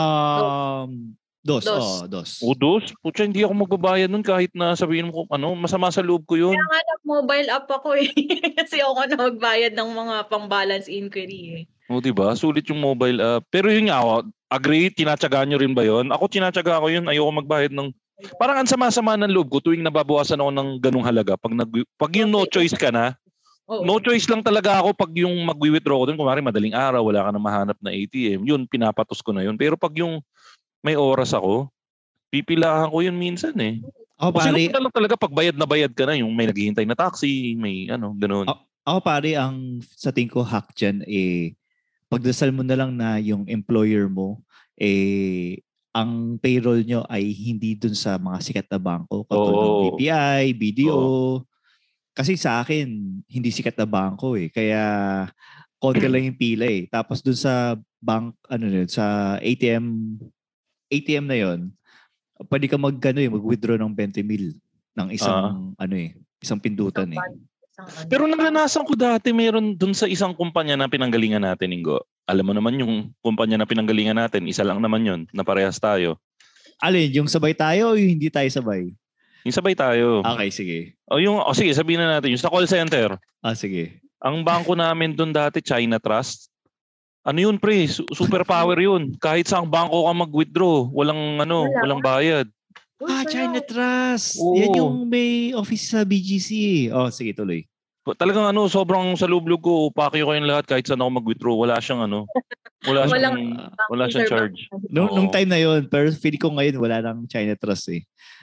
Speaker 4: Um, dos.
Speaker 6: Dos.
Speaker 4: Oh, dos.
Speaker 5: O, dos? Pucha, hindi ako magbabayad nun kahit na sabihin mo, ano, masama sa loob ko yun.
Speaker 6: Kaya nga nag-mobile app ako eh. Kasi ako na magbayad ng mga pang-balance inquiry eh.
Speaker 5: O, diba? Sulit yung mobile app. Pero yun nga, ako, agree, tinatsagaan nyo rin ba yun? Ako, tinatsaga ko yun. Ayoko magbayad ng... Parang ang sama-sama ng loob ko tuwing nababawasan ako ng ganung halaga. Pag, nag, pag yung no choice ka na, oh, no choice lang talaga ako pag yung mag-withdraw ko dun. Kumari, madaling araw, wala ka na mahanap na A T M. Yun, pinapatos ko na yun. Pero pag yung may oras ako, pipilahan ko yun minsan eh.
Speaker 4: Oh,
Speaker 5: Kasi pare, lang talaga pag bayad na bayad ka na, yung may naghihintay na taxi, may ano, gano'n.
Speaker 4: Ako oh, pare, ang sa tingin ko hack dyan, eh, pagdasal mo na lang na yung employer mo, eh, ang payroll nyo ay hindi dun sa mga sikat na bangko, katulad ng B P I, B D O. Oh. Kasi sa akin, hindi sikat na bangko eh. Kaya, konti lang yung pila eh. Tapos dun sa bank, ano yun, sa A T M, A T M na yon, pwede ka mag, ano, eh, mag-withdraw ng twenty mil ng isang, uh, ano eh, isang pindutan eh.
Speaker 5: Pero naranasan ko dati, meron dun sa isang kumpanya na pinanggalingan natin, Ingo. Alam mo naman yung kumpanya na pinanggalingan natin, isa lang naman yun, na parehas tayo.
Speaker 4: Alin, yung sabay tayo o yung hindi tayo sabay?
Speaker 5: Yung sabay tayo.
Speaker 4: Okay, sige.
Speaker 5: O yung, o sige, sabihin na natin, yung sa call center.
Speaker 4: Ah, sige.
Speaker 5: Ang bangko namin dun dati, China Trust. Ano yun, pre? Super power yun. Kahit saang bangko ka mag-withdraw, walang ano, Wala. walang bayad.
Speaker 4: Ah, China Trust.
Speaker 5: Oo.
Speaker 4: Yan yung may office sa B G C. Oh, sige, tuloy.
Speaker 5: Talagang ano, sobrang sa loob-loob ko, upake ko yung lahat kahit saan ako mag-withdraw. Wala siyang ano, wala siyang, wala siyang charge.
Speaker 4: Nung, nung time na yun, pero feeling ko ngayon wala nang China Trust eh.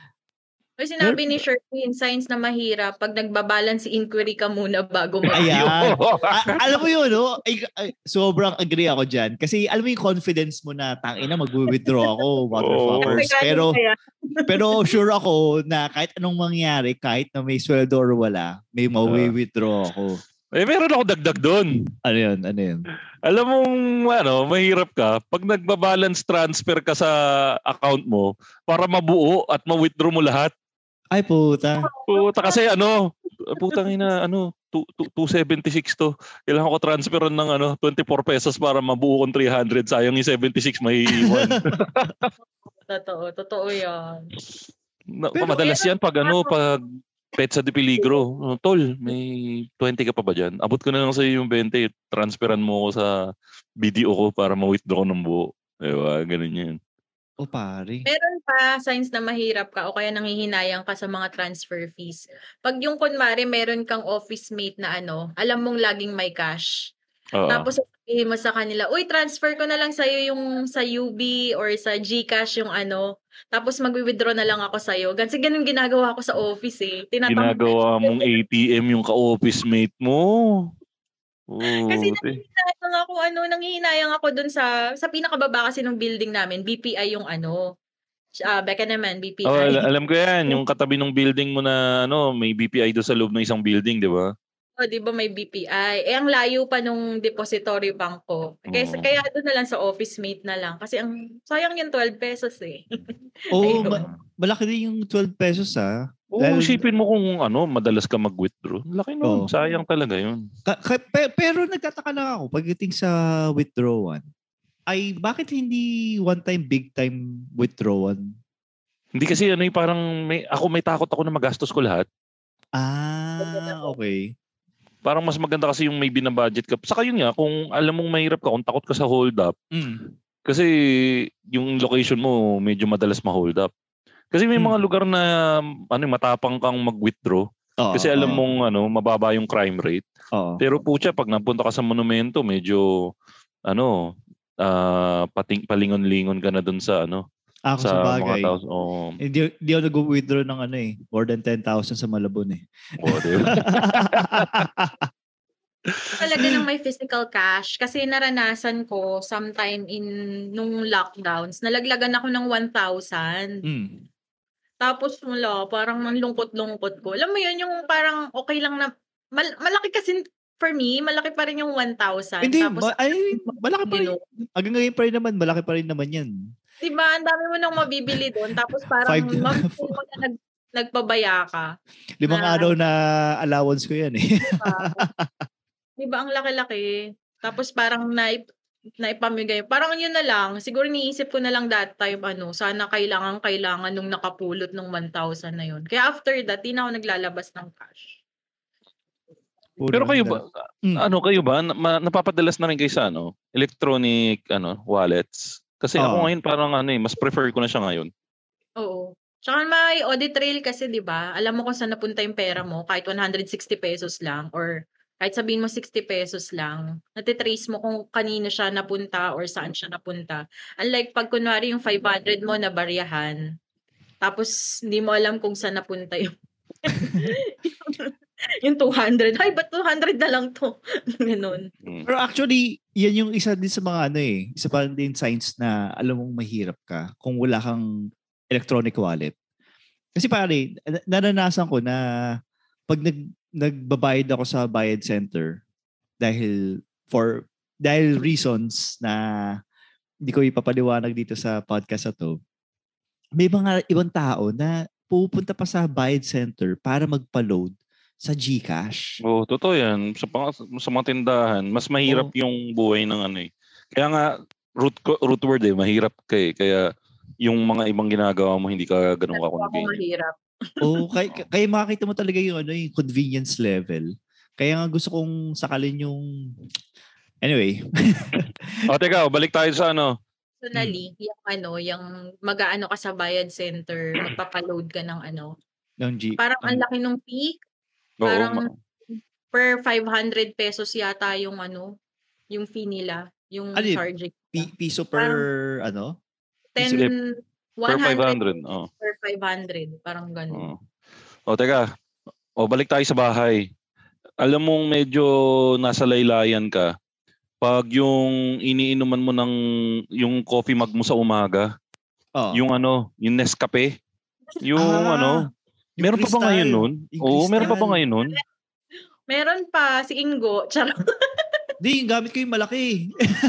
Speaker 6: Ay, sinabi ni Sherwin, signs na mahirap pag nagbabalance inquiry ka muna bago mag-
Speaker 4: Ayan. A- alam mo yun, no? Ay, ay, sobrang agree ako dyan. Kasi alam mo yung confidence mo na tangina mag-withdraw ako, motherfuckers.
Speaker 6: Oh.
Speaker 4: Pero, pero sure ako na kahit anong mangyari, kahit na may sweldo or wala, may ma-withdraw ako.
Speaker 5: Eh, meron ako dagdag doon.
Speaker 4: Ano yun? Ano yun?
Speaker 5: Alam mong, ano, mahirap ka pag nagba-balance transfer ka sa account mo para mabuo at ma-withdraw mo lahat.
Speaker 4: Ay, puta.
Speaker 5: Puta kasi ano, putang ina, ano, two seventy-six to. Kailangan ko transferan ng ano, twenty-four pesos para mabuo kong three hundred. Sayang yung seventy-six may iwan.
Speaker 6: Totoo, totoo yan.
Speaker 5: Na,
Speaker 4: Pero,
Speaker 5: madalas yan pag ano, pag Petsa de Peligro. Oh, tol, may twenty ka pa ba dyan? Abot ko na lang sa'yo yung twenty. Transferan mo ko sa B D O ko para ma-withdraw ko ng buo. Diba? Ganun yan.
Speaker 4: O oh, pare.
Speaker 6: Meron pa signs na mahirap ka o kaya nanghihinayang ka sa mga transfer fees. Pag yung kunwari meron kang office mate na ano, alam mong laging may cash.
Speaker 5: Uh,
Speaker 6: Tapos sabihin mo sa kanila, uy, transfer ko na lang sa'yo yung sa U B or sa GCash yung ano. Tapos mag-withdraw na lang ako sa'yo. Kasi ganun ginagawa ko sa office eh. Tinatam-
Speaker 5: ginagawa mong A T M yung ka-office mate mo. Oh,
Speaker 6: kasi nanghihinayang ako, ano, nanghihinayang ako dun sa, sa pinakababa kasi ng building namin, B P I yung ano. Uh, Becca naman, B P I.
Speaker 5: Oh, al- alam ko yan. Yung katabi ng building mo na ano, may B P I doon sa loob ng isang building, di ba?
Speaker 6: Oh, 'di ba may B P I? Eh ang layo pa nung depository bank ko. Kaya
Speaker 5: Oo.
Speaker 6: kaya doon na lang sa office mate na lang kasi ang sayang yung twelve pesos eh.
Speaker 4: Oo,
Speaker 6: Ayun.
Speaker 4: ma- malaki din yung twelve pesos ah.
Speaker 5: Oo,
Speaker 4: Dahil-
Speaker 5: isipin mo kung ano, madalas ka mag-withdraw. Laki
Speaker 4: Oo.
Speaker 5: nun. Sayang talaga yun.
Speaker 4: Ka- ka- pe- pero nagtataka lang ako pagdating sa withdrawal. Ay, bakit hindi one time, big time withdrawal?
Speaker 5: Hindi kasi ano yung parang may, ako may takot ako na magastos ko lahat.
Speaker 4: Ah, okay.
Speaker 5: Parang mas maganda kasi yung may binabudget ka. Saka yun nga, kung alam mong mahirap ka, kung takot ka sa hold up,
Speaker 4: Mm.
Speaker 5: kasi yung location mo medyo madalas ma-hold up. Kasi may
Speaker 4: Hmm.
Speaker 5: mga lugar na ano matapang kang mag-withdraw
Speaker 4: Oo,
Speaker 5: kasi alam
Speaker 4: oo,
Speaker 5: mong ano mababa yung crime rate.
Speaker 4: oo.
Speaker 5: Pero putya pag napunta ka sa monumento, medyo ano ah pating palingon-lingon ka na dun sa ano
Speaker 4: Ako sa,
Speaker 5: sa mga
Speaker 4: bagay.
Speaker 5: tao. Oh,
Speaker 4: Hindi, hindi ako nag-withdraw ng ano eh. More than ten thousand sa Malabon eh.
Speaker 5: oh, diba?
Speaker 6: Talaga nang may physical cash kasi naranasan ko sometime in nung lockdowns, nalaglagan ako ng one thousand.
Speaker 4: Mm.
Speaker 6: Tapos wala, parang ang lungkot-lungkot ko. Alam mo yun, yung parang okay lang na, mal- malaki kasi for me, malaki pa rin yung one thousand.
Speaker 4: Hindi,
Speaker 6: Tapos,
Speaker 4: ma- ay, malaki pa rin.
Speaker 6: Gino.
Speaker 4: Hanggang ngayon pa rin naman, malaki pa rin naman yan.
Speaker 6: Diba, ang dami mo nang mabibili doon. Tapos parang,
Speaker 4: Five-
Speaker 6: mabibili mo na nag, nagpabaya ka.
Speaker 4: Limang
Speaker 6: Na-
Speaker 4: araw na allowance ko yan eh.
Speaker 6: Diba, ang laki-laki. Tapos parang naip, naipamigay. Parang yun na lang. Siguro niisip ko na lang that time, ano, sana kailangan, kailangan nung nakapulot ng one thousand na yun. Kaya after that, di na ako naglalabas ng cash.
Speaker 5: Pero kayo ba
Speaker 4: Mm.
Speaker 5: ano kayo ba na, napapadalas na rin kayo sa ano, electronic ano, wallets? Kasi
Speaker 4: Oo.
Speaker 5: ako ngayon parang ano eh, mas prefer ko na siya ngayon.
Speaker 6: Oo. Tsaka may audit trail kasi, di ba? Alam mo kung saan napunta yung pera mo, kahit one hundred sixty pesos lang or kahit sabihin mo sixty pesos lang, natitrace mo kung kanino siya napunta or saan siya napunta. Unlike pag kunwari yung five hundred mo na baryahan, tapos hindi mo alam kung saan napunta yung yung two hundred. Ay, ba't two hundred na lang to? Ganun.
Speaker 5: Mm.
Speaker 4: Pero actually, yan yung isa din sa mga ano eh. Isa pa din signs na alam mong mahirap ka kung wala kang electronic wallet. Kasi pare, na- naranasan ko na pag nag, nagbabayad ako sa bayad center dahil for dahil reasons na hindi ko ipapaliwanag dito sa podcast na to, may mga ibang tao na pupunta pa sa bayad center para magpa-load sa GCash.
Speaker 5: Oh, totoo 'yan. Sa pang- sa mga tindahan, mas mahirap
Speaker 4: Oo.
Speaker 5: yung buhay ng ano eh. Kaya nga root ko- root word eh, mahirap ka eh. Kaya yung mga ibang ginagawa mo hindi ka ganun ka
Speaker 6: Ako
Speaker 5: convenient.
Speaker 6: mahirap.
Speaker 4: Oo, kaya, kaya makakita mo talaga yung ano yung convenience level. Kaya nga gusto kong sakalin yung anyway.
Speaker 5: O teka, balik tayo sa ano.
Speaker 6: Personally, yung ano, yung mag-aano ka sa bayad center, magpapaload ka ng ano.
Speaker 4: ng G.
Speaker 6: Parang ang
Speaker 4: ang-
Speaker 6: laki nung fee.
Speaker 5: Oo,
Speaker 6: Parang
Speaker 5: ma-
Speaker 6: per five hundred pesos yata yung ano, yung fee nila, yung
Speaker 4: Ano yun?
Speaker 6: charging.
Speaker 4: pi- piso per ano?
Speaker 6: ten,
Speaker 5: per
Speaker 6: one
Speaker 5: five
Speaker 6: hundred
Speaker 5: hundred. Oh.
Speaker 6: per five hundred. Parang ganun.
Speaker 5: Oh. O teka, o balik tayo sa bahay. Alam mong medyo nasa laylayan ka. Pag yung iniinuman mo ng yung coffee mug mo sa umaga,
Speaker 4: Oh.
Speaker 5: yung ano, yung Nescafe, yung
Speaker 4: Ah,
Speaker 5: ano,
Speaker 4: yung
Speaker 5: meron pa ba
Speaker 4: crystal.
Speaker 5: ngayon nun?
Speaker 4: Yung
Speaker 5: Oo, meron pa ba
Speaker 4: crystal.
Speaker 5: ngayon nun?
Speaker 6: Meron pa si Ingo. Charot.
Speaker 4: Di, yung gamit ko yung malaki.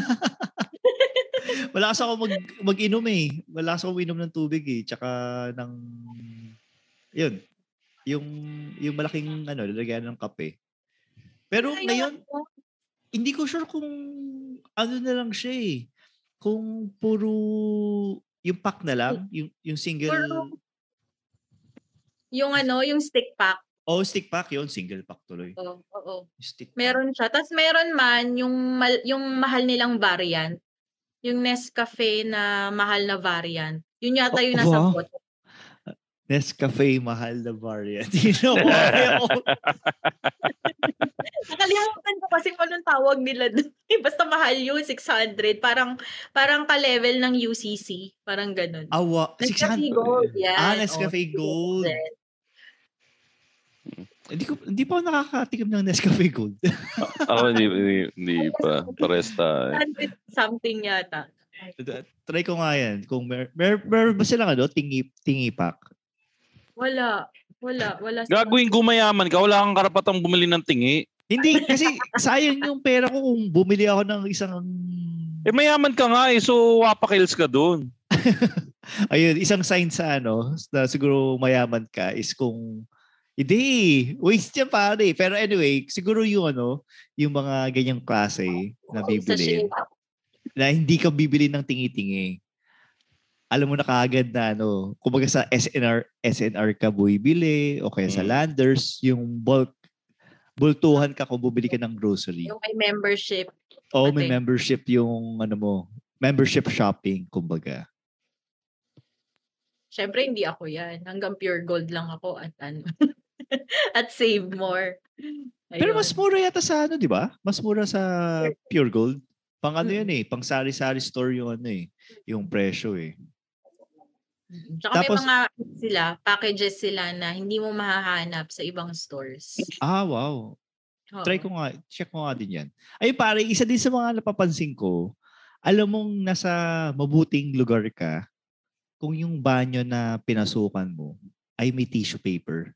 Speaker 4: Malakas ako mag, mag-inom eh. Malakas ako mag-inom ng tubig eh. Tsaka ng, yun, yung, yung malaking, ano, lalagyan ng kape. Pero
Speaker 6: Ay,
Speaker 4: ngayon,
Speaker 6: ano?
Speaker 4: hindi ko sure kung ano na lang siya eh. Kung puro, yung pack na lang, yung, yung single,
Speaker 6: Puro- Yung ano, yung stick pack.
Speaker 4: oh, stick pack yun, single pack tuloy.
Speaker 6: Oo, oo.
Speaker 4: Stick pack.
Speaker 6: Meron siya. Tapos meron man yung, mal- yung mahal nilang variant. Yung Nescafe na mahal na variant. Yun yata yung nasa
Speaker 4: Oh, wow.
Speaker 6: bote.
Speaker 4: Nescafe mahal na variant. You know, ayaw.
Speaker 6: Nakalimutan ko kasi kung anong tawag nila doon. Basta mahal yun, six hundred. Parang parang ka-level ng U C C. Parang ganun.
Speaker 4: Awa,
Speaker 6: Nescafe
Speaker 4: six hundred.
Speaker 6: Gold, yan.
Speaker 4: Ah, Nescafe
Speaker 6: Oh,
Speaker 4: Gold.
Speaker 6: six hundred.
Speaker 4: Hindi ko hindi pa ako nakakatikim ng Nescafe Gold.
Speaker 5: Ako hindi, hindi, hindi pa. Pares tayo.
Speaker 6: one hundred something yata.
Speaker 4: Try ko nga yan. Kung mer mer, mer ba silang ano, tingi tingi pack?
Speaker 6: Wala. Wala. Wala.
Speaker 5: Gagawin gumayaman ka, wala kang karapatang bumili ng tingi.
Speaker 4: Hindi kasi sayang yung pera ko kung bumili ako ng isang
Speaker 5: Eh mayaman ka nga eh, so wapakils ka doon.
Speaker 4: ayun, isang sign sa ano, na siguro mayaman ka is kung hindi, waste yan pare. Pero anyway, siguro yung ano, yung mga ganyang klase na bibili, na hindi ka bibili ng tingi-tingi. Alam mo na kaagad na ano, kumbaga sa S N R, S N R ka bumibili, o kaya sa
Speaker 5: Mm.
Speaker 4: Landers, yung bulk, bultuhan ka kung bumili ka ng grocery.
Speaker 6: Yung may membership.
Speaker 4: O may
Speaker 6: Ate.
Speaker 4: membership yung ano mo, membership shopping, kumbaga.
Speaker 6: Siyempre, hindi ako yan. Hanggang pure gold lang ako at ano. at save more.
Speaker 4: Pero
Speaker 6: Ayun.
Speaker 4: mas mura yata sa ano, di ba? Mas mura sa Pure Gold. Pang ano
Speaker 6: Mm.
Speaker 4: yun eh, pang sari-sari store yung ano eh, yung presyo eh.
Speaker 6: Tsaka
Speaker 4: Tapos-
Speaker 6: may mga sila, packages sila na hindi mo mahahanap sa ibang stores.
Speaker 4: Ah, wow.
Speaker 6: Oo.
Speaker 4: Try ko nga, check ko nga din yan. Ay pare, isa din sa mga napapansin ko, alam mong nasa mabuting lugar ka, kung yung banyo na pinasukan mo ay may tissue paper.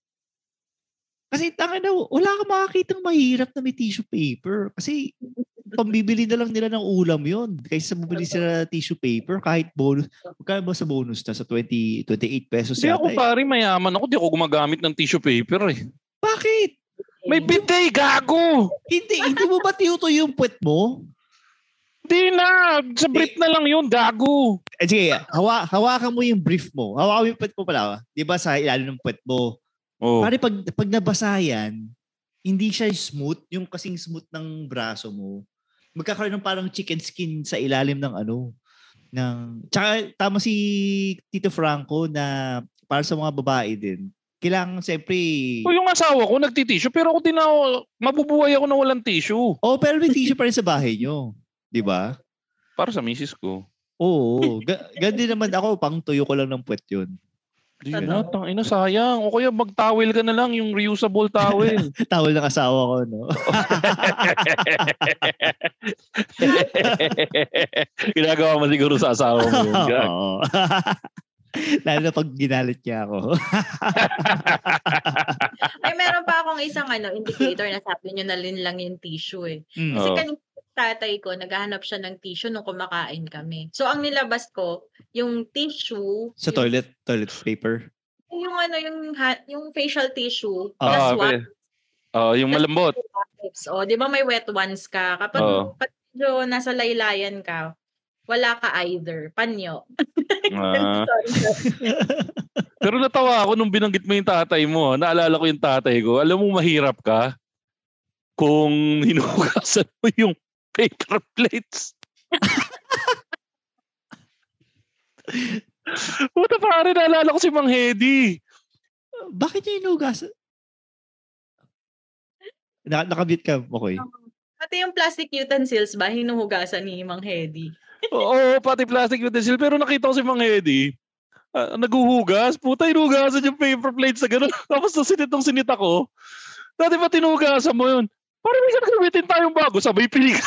Speaker 4: Kasi tanga na, wala ka makakitang mahirap na may tissue paper. Kasi pambibili na lang nila ng ulam yon kaysa bumili sila ng tissue paper kahit bonus. Magkano ba sa bonus na sa twenty, twenty-eight pesos
Speaker 5: Hindi ako
Speaker 4: yata eh.
Speaker 5: pare, mayaman ako. Di ako gumagamit ng tissue paper eh.
Speaker 4: Bakit?
Speaker 5: May bidet, gago!
Speaker 4: Hindi, hindi mo ba tinutuyo yung puwet mo?
Speaker 5: Di na! Sa brief na lang yun, gago!
Speaker 4: Eh, sige, hawa, hawakan mo yung brief mo. Hawakan mo yung puwet mo pala. Di ba sa ilalim ng puwet mo?
Speaker 5: Oh.
Speaker 4: Pare, pag, pag nabasa yan, hindi siya smooth, yung kasing smooth ng braso mo. Magkakaroon ng parang chicken skin sa ilalim ng ano. Ng, tsaka tama si Tito Franco na para sa mga babae din. Kailangan siyempre...
Speaker 5: O yung asawa ko nagtitissue pero ako din ako, mabubuhay ako na walang tissue.
Speaker 4: Oh, pero may tissue pa rin sa bahay nyo. Di ba?
Speaker 5: Para sa misis ko.
Speaker 4: Oo. Ga- Gandi naman ako, pang tuyo ko lang ng puwet yun.
Speaker 5: Di
Speaker 6: Ano?
Speaker 5: na, tangina sayang. O kaya mag-towel ka na lang, yung reusable towel.
Speaker 4: Tawal ng asawa ko, no?
Speaker 5: Ginagawa mo siguro sa asawa mo yun. Gag.
Speaker 4: Oo. Lalo na pag ginalit niya ako.
Speaker 6: Ay, meron pa akong isang ano indicator na sabi nyo na rin lang yung tissue eh.
Speaker 4: Mm.
Speaker 6: Kasi
Speaker 5: Oo.
Speaker 6: kanina tatay ko, naghahanap siya ng tissue nung kumakain kami. So, ang nilabas ko, yung tissue.
Speaker 4: Sa
Speaker 6: yung,
Speaker 4: toilet, toilet paper.
Speaker 6: Yung ano, yung, ha- yung facial tissue.
Speaker 4: Ah,
Speaker 6: plus
Speaker 5: Ah,
Speaker 6: wax.
Speaker 5: okay. Oh, yung malambot.
Speaker 6: Wipes. O, di ba may wet ones ka? Kapag
Speaker 5: Oo.
Speaker 6: pag medyo nasa laylayan ka, wala ka either. Panyo.
Speaker 5: Ah.
Speaker 6: Sorry, sorry.
Speaker 5: Pero natawa ako nung binanggit mo yung tatay mo. Naalala ko yung tatay ko. Alam mo mahirap ka kung hinugasan mo yung paper plates. Puta pare, naalala ko si Mang Hedy.
Speaker 4: Bakit niya inugas? Na nakabit ka, okay.
Speaker 6: Pati yung plastic utensils ba, hinuhugasan ni Mang Hedy?
Speaker 5: Oo, pati plastic utensil. Pero nakita ko si Mang Hedy, ah, naguhugas. Puta, hinugasan yung paper plates sa gano'n. Tapos sa sinitong sinita ko, dati ba tinugasan mo yun? Parang may gagamitin tayong bago, sabay piligan.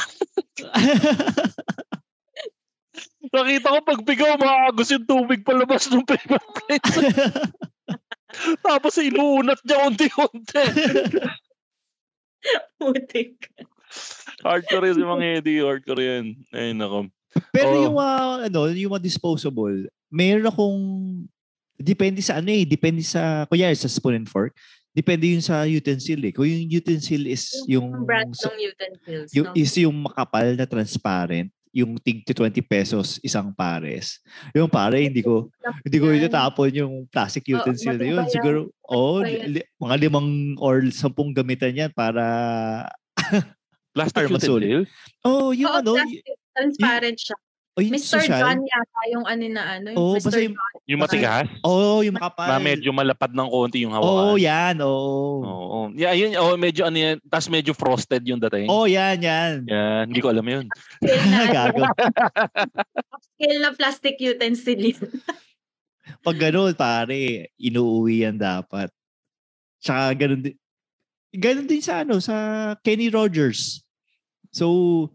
Speaker 5: Nakita ko pag bigaw, maagos yung tubig palabas ng paper plates. Tapos inuunat niya unti-unti.
Speaker 6: Putik.
Speaker 5: Hardcore yan si Mang Eddie. Hardcore yan. Ay, nako.
Speaker 4: Pero
Speaker 5: Oo.
Speaker 4: yung mga, ano, yung mga disposable, mayroon akong, depende sa ano eh, depende sa, kuya sa spoon and fork, depende yun sa utensil eh. Kung yung utensil is yung,
Speaker 6: Yung brand
Speaker 4: sa-
Speaker 6: ng utensils,
Speaker 4: yung
Speaker 6: no?
Speaker 4: is yung makapal na transparent, yung tig twenty pesos isang pares. Yung pare, hindi ko, hindi ko itatapon yung plastic
Speaker 6: Oo,
Speaker 4: utensil na yun.
Speaker 6: matibay yan.
Speaker 4: Siguro, oh,
Speaker 6: Matibay yan.
Speaker 4: li- mga limang or sampung gamitan yan para,
Speaker 5: Plastic
Speaker 4: Para masul-
Speaker 5: utensil?
Speaker 4: oh, yung
Speaker 6: Oo,
Speaker 4: ano,
Speaker 6: plastic, transparent siya.
Speaker 4: oh, yung
Speaker 6: mister
Speaker 4: social.
Speaker 6: John yata yung ano na ano. Yung
Speaker 4: Oo,
Speaker 6: mister
Speaker 4: basta yung-
Speaker 6: John.
Speaker 5: Yung matigas?
Speaker 4: Oh, yung makapal.
Speaker 5: Na medyo malapad ng konti yung
Speaker 4: Oo,
Speaker 5: hawakan.
Speaker 4: yan, oo.
Speaker 5: Oo. Yeah, yun, oh, medyo ano yan. Tapos medyo frosted yung dating.
Speaker 4: Oh, yan, yan.
Speaker 5: Yan, hindi ko alam yun.
Speaker 6: Scale na, ano,
Speaker 4: Gago.
Speaker 6: scale na plastic utensil yun.
Speaker 4: Pag ganun, pare, inuuwi yan dapat. Tsaka ganun din. Ganun din sa ano, sa Kenny Rogers. So,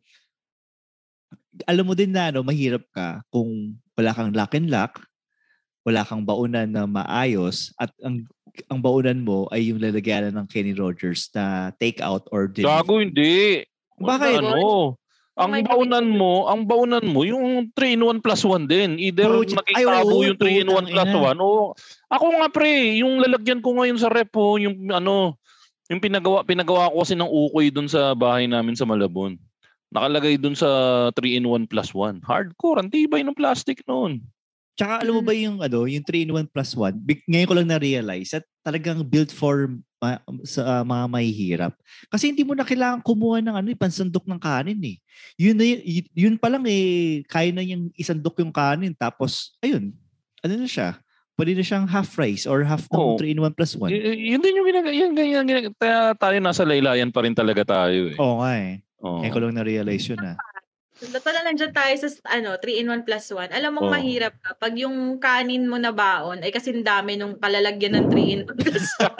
Speaker 4: alam mo din na ano, mahirap ka kung wala kang lock and lock, wala kang baunan na maayos, at ang ang baunan mo ay yung lalagyanan ng Kenny Rogers na take out or delivery.
Speaker 5: Gago, hindi.
Speaker 4: Bakit?
Speaker 5: Ano? Ang
Speaker 6: my
Speaker 5: baunan mo, ang baunan mo, yung three in one plus one din. Either
Speaker 4: Oh, ay,
Speaker 5: nakitabo
Speaker 4: oo,
Speaker 5: yung three in one
Speaker 4: putang
Speaker 5: plus
Speaker 4: ina.
Speaker 5: one. O, ako nga pre, yung lalagyan ko ngayon sa rep, oh, yung ano, yung pinagawa, pinagawa ko kasi ng ukoy dun sa bahay namin sa Malabon. Nakalagay dun sa three in one plus one. Hardcore, ang tibay ng plastic noon.
Speaker 4: Tsaka alam mo ba yung ano, yung three in one plus one, big- ngayon ko lang na-realize at talagang built for ma- sa uh, mga mahihirap. Kasi hindi mo na kailangan kumuha ng ano, eh, pansandok ng kanin eh. Yun na y- y- yun pa lang eh, kaya na yung isandok yung kanin tapos ayun, ano na siya? Pwede na siyang half rice or half ng
Speaker 5: Oo.
Speaker 4: three in one plus one.
Speaker 5: Y- y- yun din yung ginagawa. Yun, ganyan, ganyan. Kaya tayo nasa laylayan pa rin talaga tayo eh.
Speaker 4: Oo nga eh.
Speaker 5: Oo.
Speaker 4: Ngayon ko lang na-realize yun ah.
Speaker 6: Dapat na nandiyan tayo sa ano, three in one plus one. Alam mong
Speaker 5: Oo.
Speaker 6: mahirap ka. Pag yung kanin mo na baon, ay kasi dami nung kalalagyan ng three in one plus one.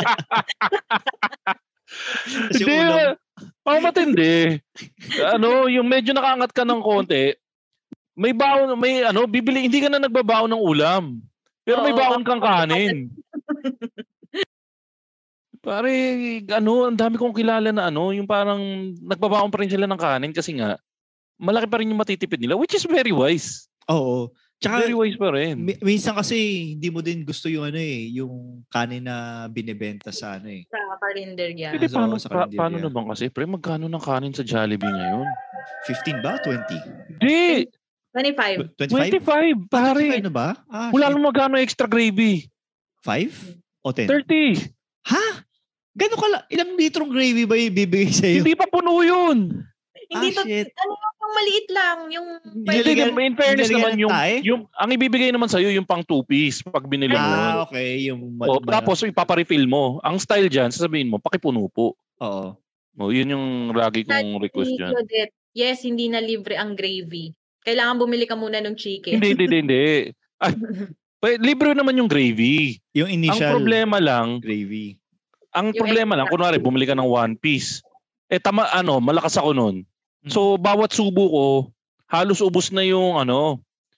Speaker 4: Kasi
Speaker 5: Hindi,
Speaker 4: ulam,
Speaker 5: oh, matindi. Ano, yung medyo nakaangat ka ng konti, may baon, may ano, bibili, hindi ka na nagbabaon ng ulam. Pero may
Speaker 6: Oo,
Speaker 5: baon kang kanin. Pare, ano, ang dami kong kilala na ano, yung parang nagbabaon pa rin sila ng kanin kasi nga, malaki pa rin yung matitipid nila, which is very wise.
Speaker 4: oo. Tsaka,
Speaker 5: Very wise pa rin.
Speaker 4: mi- minsan kasi hindi mo din gusto yung ano eh, yung kanin na binebenta sa ano eh.
Speaker 6: Sa calendar yan.
Speaker 5: Hindi,
Speaker 4: Sa-
Speaker 5: paano,
Speaker 4: sa
Speaker 5: pa,
Speaker 4: karinderya.
Speaker 5: paano naman kasi? Pre, magkano ng kanin sa Jollibee ngayon?
Speaker 4: fifteen ba? twenty?
Speaker 5: Hindi!
Speaker 6: twenty-five.
Speaker 4: twenty-five?
Speaker 5: twenty-five, pare.
Speaker 4: twenty-five na ba? Ah,
Speaker 5: Wala
Speaker 4: shit.
Speaker 5: naman magkano extra gravy.
Speaker 4: Five? O ten?
Speaker 5: thirty.
Speaker 4: Ha? Gano'n kala? Ilang litrong gravy ba yung bibigay sa'yo?
Speaker 5: Hindi pa puno yun.
Speaker 6: Hindi
Speaker 4: Ah,
Speaker 6: to,
Speaker 4: shit.
Speaker 6: ano yung maliit lang, yung
Speaker 5: Hindi,
Speaker 4: Nilalagyan-
Speaker 5: in fairness
Speaker 4: nilalagyan
Speaker 5: naman
Speaker 4: ng
Speaker 5: yung,
Speaker 4: tae?
Speaker 5: yung, ang ibibigay naman sa'yo yung pang two piece pag binili mo.
Speaker 4: Ah, okay. Yung ma-
Speaker 5: O,
Speaker 4: ma-
Speaker 5: tapos ipaparefill mo. Ang style dyan, sasabihin mo, pakipuno po.
Speaker 4: Oo.
Speaker 5: O, yun yung lagi kong request dyan.
Speaker 6: Claudette, yes, hindi na libre ang gravy. Kailangan bumili ka muna ng chicken.
Speaker 5: Hindi, hindi, hindi. Ay, pa- libre naman yung gravy.
Speaker 4: Yung initial
Speaker 5: Ang problema lang,
Speaker 4: gravy.
Speaker 5: ang
Speaker 6: Yung
Speaker 5: problema lang,
Speaker 6: extra.
Speaker 5: kunwari, bumili ka ng one piece. Eh, tama, ano, malakas ako nun.
Speaker 4: Hmm.
Speaker 5: So, bawat subo ko, halos ubos na yung, ano,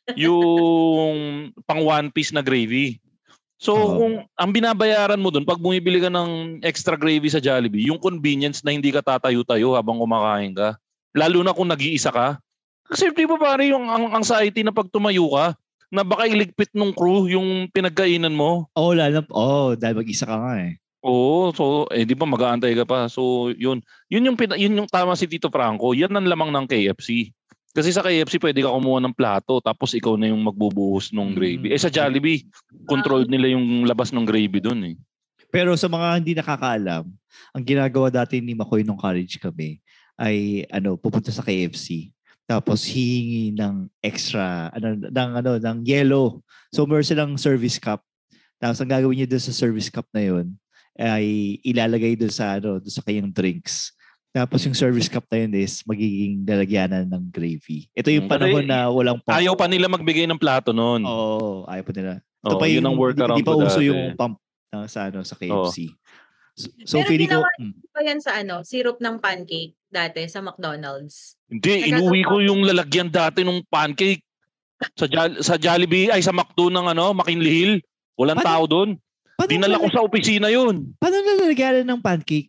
Speaker 5: yung pang one piece na gravy. So,
Speaker 4: Oo.
Speaker 5: kung ang binabayaran mo dun, pag bumibili ka ng extra gravy sa Jollibee, yung convenience na hindi ka tatayo-tayo habang kumakain ka. Lalo na kung nag-iisa ka. Kasi di ba pare, yung ang anxiety na pag tumayo ka, na baka iligpit nung crew yung pinagkainan mo.
Speaker 4: Oo, oh, lalo. Oo, oh, dahil mag-isa ka nga eh.
Speaker 5: Oo, so eh di ba mag-aantay ka pa. So yun, yun yung pina, yun yung tama si Tito Franco. Yan ang lamang ng K F C. Kasi sa K F C pwede ka kumuha ng plato tapos ikaw na yung magbubuhos ng gravy.
Speaker 4: Mm.
Speaker 5: Eh sa Jollibee, controlled nila yung labas ng gravy doon eh.
Speaker 4: Pero sa mga hindi nakakaalam, ang ginagawa dati ni Makoy nung college kami ay ano, pupunta sa K F C. Tapos hihingi ng extra ano ng ano ng yellow. So meron silang service cup. Tapos ang gagawin niya doon sa service cup na 'yon ay ilalagay doon sa ano, doon sa kanyang drinks. Tapos yung service cup na yun is magiging lalagyanan ng gravy. Ito yung
Speaker 5: Hmm,
Speaker 4: panahon
Speaker 5: kasi
Speaker 4: na walang pump.
Speaker 5: Ayaw pa nila magbigay ng plato noon.
Speaker 4: Oo, ayaw pa nila. Ito
Speaker 5: Oo,
Speaker 4: pa
Speaker 5: yun
Speaker 4: yung
Speaker 5: ang workaround
Speaker 4: hindi pa
Speaker 5: ko
Speaker 4: uso
Speaker 5: dati.
Speaker 4: yung pump na sa ano sa K F C. So, so
Speaker 6: Pero
Speaker 4: feeling ko
Speaker 6: ginawa
Speaker 4: mm,
Speaker 6: Pa yan sa ano, syrup ng pancake dati sa McDonald's.
Speaker 5: Hindi,
Speaker 6: Nagagawa-
Speaker 5: inuwi ko yung lalagyan dati ng pancake sa Jol- sa Jollibee ay sa McDo ng ano, McKinley Hill. Walang
Speaker 4: Paano-
Speaker 5: tao doon.
Speaker 4: paano
Speaker 5: Dinala ko
Speaker 4: nalag-
Speaker 5: sa opisina yun.
Speaker 4: Paano nalalagyan ng pancake?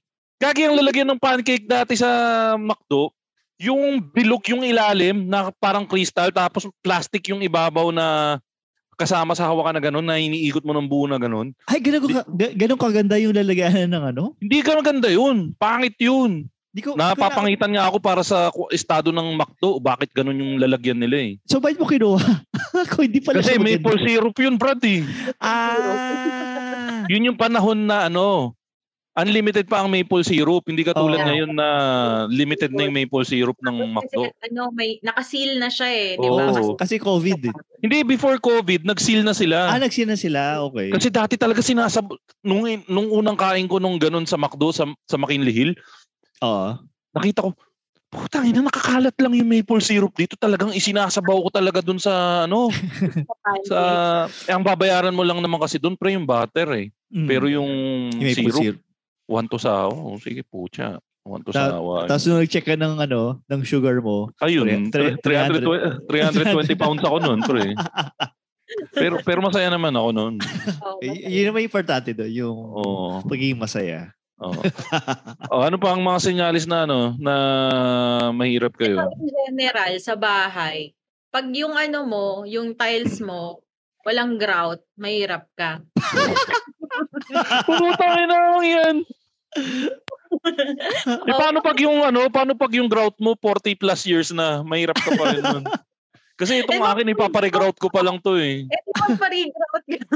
Speaker 5: Gagi ang lalagyan ng pancake dati sa McDo, yung bilog yung ilalim na parang crystal tapos plastic yung ibabaw na kasama sa hawakan na gano'n na iniikot mo ng buo na gano'n.
Speaker 4: Ay, ganun, ka, ganun kaganda yung lalagyan ng ano?
Speaker 5: Hindi ka maganda yun. Pangit yun.
Speaker 4: Di ko,
Speaker 5: Napapangitan nga ako para sa estado ng McDo. Bakit ganun yung lalagyan nila eh.
Speaker 4: So, bakit mo kinuha? Kung hindi pala
Speaker 5: Kasi
Speaker 4: siya
Speaker 5: maple
Speaker 4: maganda.
Speaker 5: syrup yun, Brad eh.
Speaker 4: Ah!
Speaker 5: Yun yung panahon na ano, unlimited pa ang maple syrup. Hindi katulad
Speaker 4: Oo.
Speaker 5: ngayon na limited na yung maple syrup ng
Speaker 6: Kasi
Speaker 5: McDo.
Speaker 6: ano, may nakaseal na siya eh, di
Speaker 5: Oo.
Speaker 6: ba?
Speaker 4: Kasi, kasi COVID. eh.
Speaker 5: Hindi, before COVID, nag-seal na sila.
Speaker 4: Ah, nagsina sila. Okay.
Speaker 5: Kasi dati talaga sinasab... Nung, nung unang kain ko nung ganun sa McDo, sa, sa McKinley Hill,
Speaker 4: Oo.
Speaker 5: nakita ko, putang ina, nakakalat lang yung maple syrup dito. Talagang isinasabaw ko talaga dun sa ano, sa... Eh, ang babayaran mo lang naman kasi dun, pre, yung butter eh.
Speaker 4: Mm.
Speaker 5: Pero yung,
Speaker 4: Yung maple
Speaker 5: syrup,
Speaker 4: syrup.
Speaker 5: one to sawa. Oh, sige, pucha. One to
Speaker 4: Ta-
Speaker 5: sawa.
Speaker 4: Tapos nung nag-check ka ng ano, ng sugar mo.
Speaker 5: Ayun,
Speaker 4: tre-
Speaker 5: three hundred twenty pounds ako nun, pre. Pero pero masaya naman ako nun.
Speaker 6: Oh,
Speaker 4: Y- yun naman yung importante doon, yung
Speaker 5: Oo.
Speaker 4: pagiging masaya.
Speaker 5: Oo. Oh, ano pa ang mga senyalis na ano na mahirap kayo?
Speaker 6: in general, sa bahay, pag yung ano mo, yung tiles mo, walang grout, mahirap ka.
Speaker 5: Putang ina yan. Eh, paano pag yung ano, paano pag yung grout mo forty plus years na, mahirap ka pa rin nun. Kasi itong
Speaker 6: Eh,
Speaker 5: akin ipapare-grout ko pa lang to eh.
Speaker 6: Eh, di ba pari-grout ka?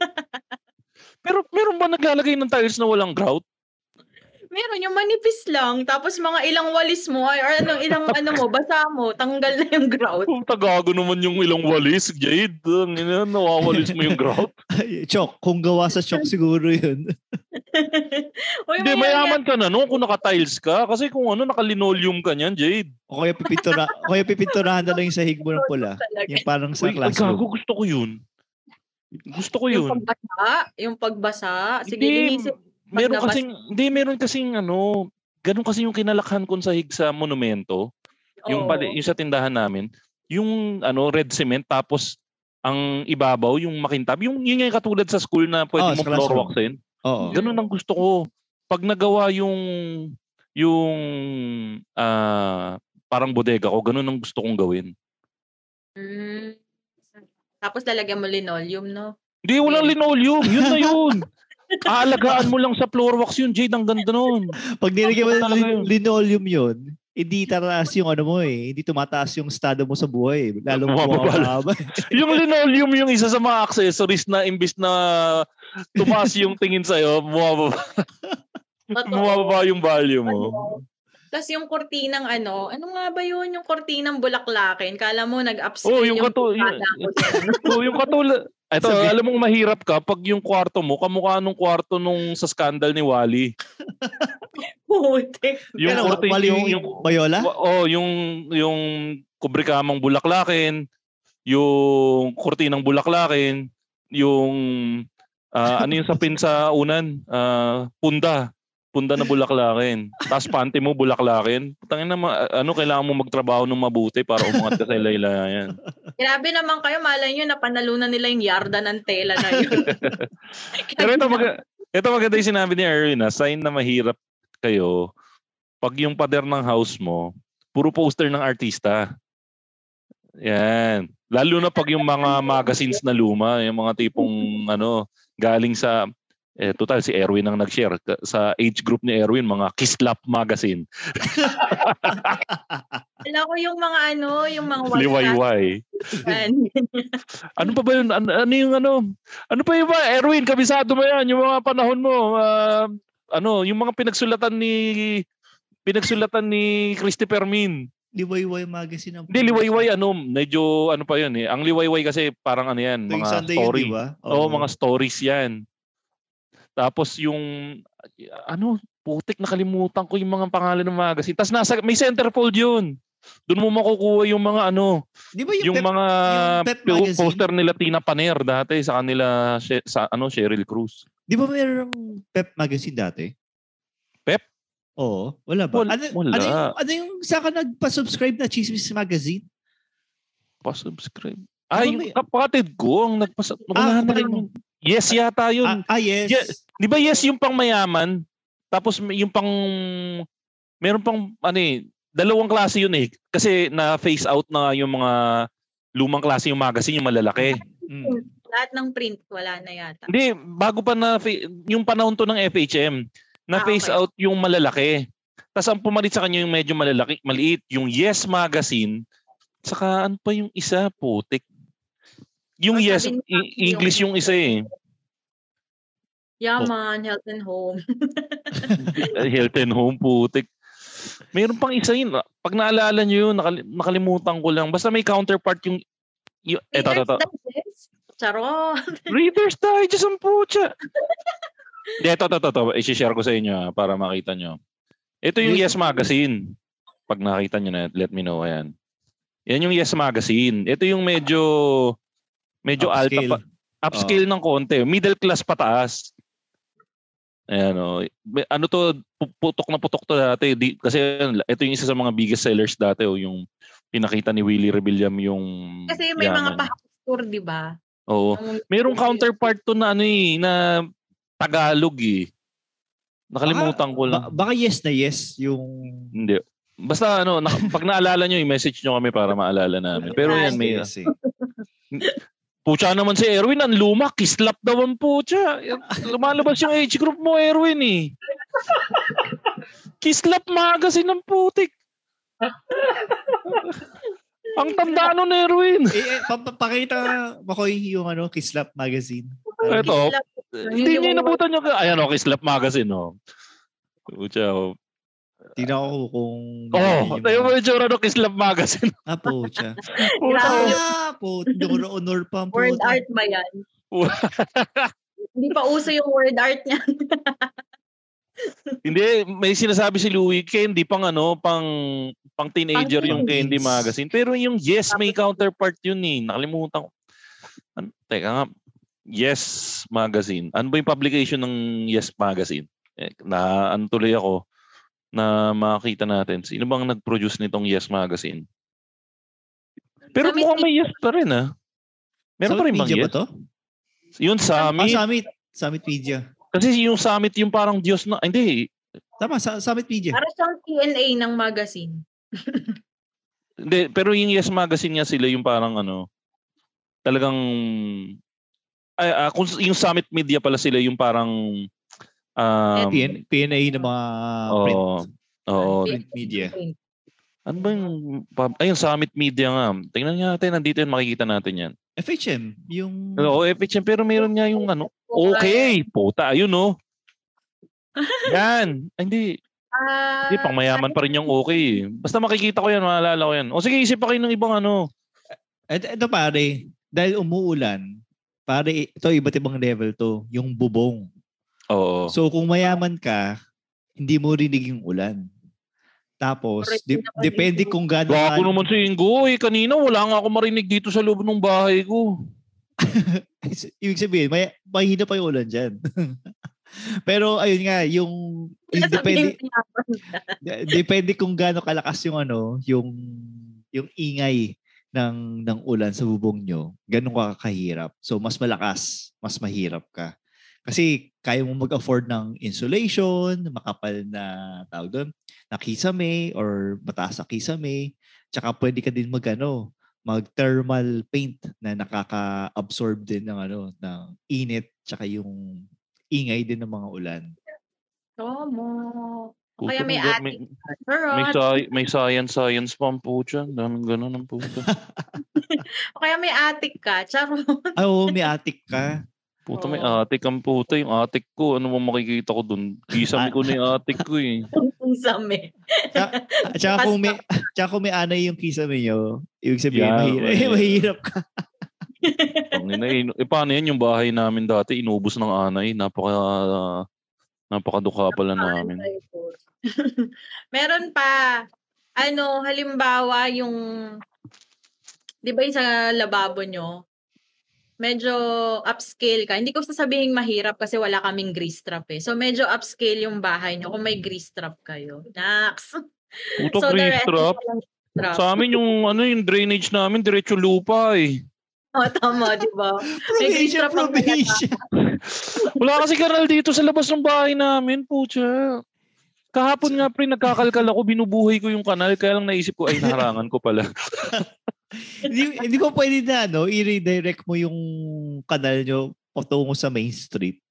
Speaker 5: Pero meron ba naglalagay ng tiles na walang grout?
Speaker 6: Meron yung manipis lang, tapos mga ilang walis mo, ay, or ano, ilang ano mo, basa mo, tanggal na yung grout.
Speaker 5: Puta, gago naman yung ilang walis, Jade. Ang ina, nawawalis mo yung grout.
Speaker 4: Chok, kung gawa sa chok siguro yun.
Speaker 6: Uy,
Speaker 5: Hindi,
Speaker 6: may
Speaker 5: mayaman ka na no kung naka-tiles ka. Kasi kung ano, naka-linoleum ka niyan, Jade.
Speaker 4: O kaya pipintura, o kaya pipinturahan na lang yung sahig mo ng pula.
Speaker 6: Talaga.
Speaker 4: Yung parang sa
Speaker 5: Uy, ay, gago,
Speaker 4: classroom.
Speaker 5: gusto ko yun. Gusto ko
Speaker 6: Yung
Speaker 5: yun.
Speaker 6: pagbasa, yung pagbasa, sige,
Speaker 5: Hindi,
Speaker 6: linisin.
Speaker 5: meron
Speaker 6: paglabas.
Speaker 5: kasing, hindi, meron kasing ano, ganun kasi yung kinalakhan kong sahig sa monumento. Yung,
Speaker 6: Oo.
Speaker 5: pali, yung sa tindahan namin, yung ano, red cement, tapos ang ibabaw, yung makintab. Yung, yun yung katulad sa school na pwede
Speaker 4: Oh,
Speaker 5: mo
Speaker 4: sa
Speaker 5: floor
Speaker 4: classroom.
Speaker 5: waxin.
Speaker 4: Oo.
Speaker 5: Ganun ang gusto ko. Pag nagawa yung yung ah parang bodega ko, ganun ang gusto kong gawin.
Speaker 6: Mm. Tapos lalagyan mo linoleum, no?
Speaker 5: Hindi, walang linoleum. Yun na yun. Aalagaan mo lang sa floor wax yun, Jade. Ang ganda nun.
Speaker 4: Pag nilagyan mo ng
Speaker 5: Talaga
Speaker 4: lin-
Speaker 5: yun.
Speaker 4: linoleum yun, hindi tataas yung ano mo eh. Hindi tumataas yung estado mo sa buhay. Eh. Lalo mo
Speaker 5: Bumababa.
Speaker 4: bumababa.
Speaker 5: Yung linoleum yung isa sa mga accessories na imbis na tumaas yung tingin sa'yo, bumababa,
Speaker 6: Totoo.
Speaker 5: bumababa yung value mo.
Speaker 6: Tapos yung kortinang ano, ano nga ba yun? Yung kortinang bulaklakin. Kala mo nag-upscale
Speaker 5: Oh, yung
Speaker 6: yung
Speaker 5: katu- yung-
Speaker 6: pagkala ko sa ano.
Speaker 5: So, yung katulad, ito,
Speaker 4: Sabi-
Speaker 5: alam mong mahirap ka pag yung kwarto mo, kamukha nung kwarto nung sa scandal ni Wally.
Speaker 6: Putik.
Speaker 5: Yung
Speaker 4: Kailan,
Speaker 5: kortin,
Speaker 4: Wally
Speaker 5: yung, yung,
Speaker 4: Bayola?
Speaker 5: oh, yung, yung kubrikamang bulaklakin, yung kortinang bulaklakin, yung, ah, ano yung sapin sa unan? Ah, punda. Punda na bulaklakin. Tapos panty mo bulaklakin. Putangin na, ma- ano, kailangan mo magtrabaho ng mabuti para umangat ka sa ilaylayan.
Speaker 6: Grabe naman kayo, malay nyo, napanalunan nila yung yarda ng tela na yun.
Speaker 5: Pero ito, mag- ito maganda yung sinabi ni Erwin, na sign na mahirap kayo pag yung pader ng house mo, puro poster ng artista. Yan. Lalo na pag yung mga magazines na luma, yung mga tipong ano, galing sa, eh, total si Erwin ang nag-share sa age group ni Erwin, mga Kislap magazine.
Speaker 6: Alam ko yung mga ano, yung mga white
Speaker 5: Liwayway.
Speaker 6: fan.
Speaker 5: Ano pa ba yun? Ano, ano yung ano? Ano pa yun ba? Erwin, kabisado mo yan. Yung mga panahon mo. ah, ano, yung mga pinagsulatan ni pinagsulatan ni Christopher Min.
Speaker 4: Liwayway magazine ang
Speaker 5: Hindi, liwayway ano, medyo ano pa yun eh. Ang liwayway kasi parang ano yan,
Speaker 4: Tuwing
Speaker 5: mga
Speaker 4: Sunday
Speaker 5: story.
Speaker 4: yun, di ba?
Speaker 5: Oo, mga stories yan. Tapos yung, ano, putik, nakalimutan ko yung mga pangalan ng magazine. Tapos nasa, may centerfold yun. Doon mo makukuha yung mga ano,
Speaker 4: Di ba yung,
Speaker 5: yung
Speaker 4: Pep,
Speaker 5: mga
Speaker 4: yung Pep
Speaker 5: po-
Speaker 4: magazine?
Speaker 5: poster nila Tina Paner dati sa kanila, she- sa ano, Sheryl Cruz.
Speaker 4: Di ba mayroong Pep magazine dati?
Speaker 5: Pep?
Speaker 4: Oo. Wala ba?
Speaker 5: Wala-
Speaker 4: ano,
Speaker 5: wala.
Speaker 4: ano yung, ano yung saan ka nagpa-subscribe na Chismis Magazine?
Speaker 5: Pa-subscribe. Ah,
Speaker 4: Di ba
Speaker 5: yung
Speaker 4: may-
Speaker 5: kapatid ko ang nagpasa...
Speaker 4: Ah,
Speaker 5: Wala na rin
Speaker 4: kapatid mo.
Speaker 5: yun. Yes yata yun.
Speaker 4: Ah, ah, yes.
Speaker 5: Yeah. Di ba yes yung pang mayaman? Tapos may- yung pang meron pang ano eh, dalawang klase yun eh. Kasi na face out na yung mga lumang klase yung magazine, yung malalaki.
Speaker 4: Mm.
Speaker 6: Lahat ng print, wala na yata.
Speaker 5: Hindi, bago pa na fa- yung panahon to ng F H M, na
Speaker 6: Ah,
Speaker 5: face
Speaker 6: okay.
Speaker 5: out yung malalaki. Tapos ang pumalit sa kanya yung medyo malalaki, maliit, yung Yes Magazine. Saka ano pa yung isa, putik. Yung
Speaker 6: Oh,
Speaker 5: Yes,
Speaker 6: sabi ni
Speaker 5: i-
Speaker 6: Maki,
Speaker 5: English yung isa eh.
Speaker 6: Yaman, Health and Home.
Speaker 5: Health and Home, putik. Mayroon pang isa yun. Pag naalala nyo yun, nakal- nakalimutan ko lang. Basta may counterpart yung... yung eto, eto, eto.
Speaker 6: Reader's Digest. Charot.
Speaker 5: Reader's Digest ang putya. Hindi, ito, ito, ito. I-share ko sa inyo ha, para makita nyo. Ito yung Yes Magazine. Pag nakita nyo na, let me know. Ayan. Yan yung Yes Magazine. Ito yung medyo medyo
Speaker 4: Upscale.
Speaker 5: alta pa. Upscale ng konti. Middle class pataas. Ayan o. May- Ano to, pu- putok na putok to dati. Di, kasi ito yung isa sa mga biggest sellers dati o yung pinakita ni Willie Rebelliam yung
Speaker 6: Kasi may mga
Speaker 5: yaman.
Speaker 6: pahakustur, di ba?
Speaker 5: Oo.
Speaker 6: Yung-
Speaker 5: Merong counterpart to na ano eh, na Tagalog eh. Nakalimutan ko lang.
Speaker 4: Ba- baka yes na yes yung...
Speaker 5: Hindi. Basta ano, na, pag naalala nyo, i-message nyo kami para maalala namin. Pero yan, may...
Speaker 4: Yes, eh.
Speaker 5: Pucha naman si Erwin, ang luma, kislap daw ang pucha. Lumalabas yung age group mo, Erwin eh. Kislap magazine ng putik. Ang tanda nun, Erwin.
Speaker 4: eh, eh, papakita mo ko yung ano, Kislap Magazine.
Speaker 5: Ito,
Speaker 6: Kislap.
Speaker 5: hindi nyo inabutan nyo. Ayan o, Kislap magazine o. Pucha o.
Speaker 4: Tingnan ko kung...
Speaker 5: Oh, tayo mo yung tsura ng Kislap magazine.
Speaker 4: Ah, pocha.
Speaker 6: Grabe.
Speaker 4: Ah, po. Hindi ko na-honor pa. ang
Speaker 6: Word
Speaker 4: puta.
Speaker 6: art ba yan? Hindi pa uso yung word art niya.
Speaker 5: Hindi, may sinasabi si Louie, candy pang ano, pang pang teenager
Speaker 6: Pang
Speaker 5: yung
Speaker 6: teens.
Speaker 5: Candy magazine. Pero yung Yes, may counterpart yun eh. Nakalimutan ko. Ano, teka nga, Yes magazine. Ano ba yung publication ng Yes magazine? Eh, na ano tuloy ako na makita natin. Sino bang nag-produce nitong Yes magazine? Pero
Speaker 6: Summit
Speaker 5: mukhang may Yes pa rin ah. Meron pa rin bang
Speaker 4: Media
Speaker 5: Yes?
Speaker 4: ba to?
Speaker 5: Yun,
Speaker 4: Ah,
Speaker 5: Summit.
Speaker 4: Summit. Summit Media.
Speaker 5: Kasi yung Summit yung parang Diyos na, hindi,
Speaker 4: Tama, sa, Summit Media.
Speaker 6: Para siyang T N A ng magazine.
Speaker 5: Hindi, pero yung Yes Magazine nga sila yung parang ano, talagang, ay, ah, kung yung Summit Media pala sila yung parang, um,
Speaker 4: P N, P N A ng mga print,
Speaker 5: oo, oo,
Speaker 4: print media.
Speaker 5: ano ba yung, pub- ayun, Summit Media nga, tingnan nga natin, nandito yun, makikita natin yan.
Speaker 4: F H M, yung...
Speaker 5: Oo, F H M, pero meron nga yung ano, okay, puta, ayun oh. Yan, Ay, hindi,
Speaker 6: Ah,
Speaker 5: hindi, pang mayaman pa rin yung okay eh. Basta makikita ko yan, maalala ko yan. O sige, isip pa kayo ng ibang ano.
Speaker 4: Ito, ito pare, dahil umuulan, pare, ito iba't ibang level to, yung bubong.
Speaker 5: Oo.
Speaker 4: So kung mayaman ka, hindi mo rinig yung ulan. Tapos,
Speaker 6: Correct
Speaker 4: di-
Speaker 6: naman
Speaker 4: depende
Speaker 6: yung-
Speaker 4: kung gaano...
Speaker 5: Gago naman si Ingo eh. Kanina wala nga ako marinig dito sa loob ng bahay ko.
Speaker 4: Ibig sabihin, may, mahina pa yung ulan dyan. Pero ayun nga, yung, yung depende, de- depende kung gaano kalakas yung ano, yung yung ingay ng ng ulan sa bubong nyo, ganun ka kahirap. So mas malakas, mas mahirap ka. Kasi kaya mo mag-afford ng insulation, makapal na tawag doon, na kisame or mataas na kisame. Tsaka pwede ka din mag-ano, mag-thermal paint na nakaka-absorb din ng ano, ng init tsaka yung ingay din ng mga ulan.
Speaker 6: Tomo. O
Speaker 5: Puta,
Speaker 6: kaya may
Speaker 5: may,
Speaker 6: attic.
Speaker 5: may, may,
Speaker 6: Charot.
Speaker 5: sci- may science, science pa ang puta. Daming ganun ang puta.
Speaker 6: O kaya may attic ka. Charot.
Speaker 4: Ah, oo, may attic ka.
Speaker 5: Puta, may
Speaker 6: Oo.
Speaker 5: attic ang puta. Yung attic ko, ano mo makikita ko dun? Kisame ko na yung attic ko eh.
Speaker 6: Ang sami.
Speaker 4: Tsaka, tsaka kung may tsaka kung may anay yung kisame nyo, ibig sabihin,
Speaker 5: Yeah,
Speaker 4: mahirap,
Speaker 5: may-
Speaker 4: eh, mahirap ka.
Speaker 5: Ang ina, eh, eh, paano yan? Yung bahay namin dati, inubos ng anay. Napaka, napakadukha pala namin.
Speaker 6: Meron pa, ano, halimbawa yung, di ba yung sa lababo nyo, medyo upscale ka. Hindi ko sasabihin mahirap kasi wala kaming grease trap eh. So medyo upscale yung bahay nyo kung may grease trap kayo. Naks!
Speaker 5: Puta,
Speaker 6: So, the
Speaker 5: grease
Speaker 6: rest
Speaker 5: trap.
Speaker 6: is walang trap.
Speaker 5: Sa amin yung ano yung drainage namin diretso lupa eh.
Speaker 6: Oo, tama, di ba?
Speaker 4: Provincia,
Speaker 6: extra pang
Speaker 4: provincia.
Speaker 5: Wala kasi kanal dito sa labas ng bahay namin, putya. Kahapon nga pre, nagkakalkal ako, binubuhay ko yung kanal, kaya lang naisip ko, ay naharangan ko pala.
Speaker 4: Hindi, hindi ko pwede na, no? I-redirect mo yung kanal nyo patungo sa main street.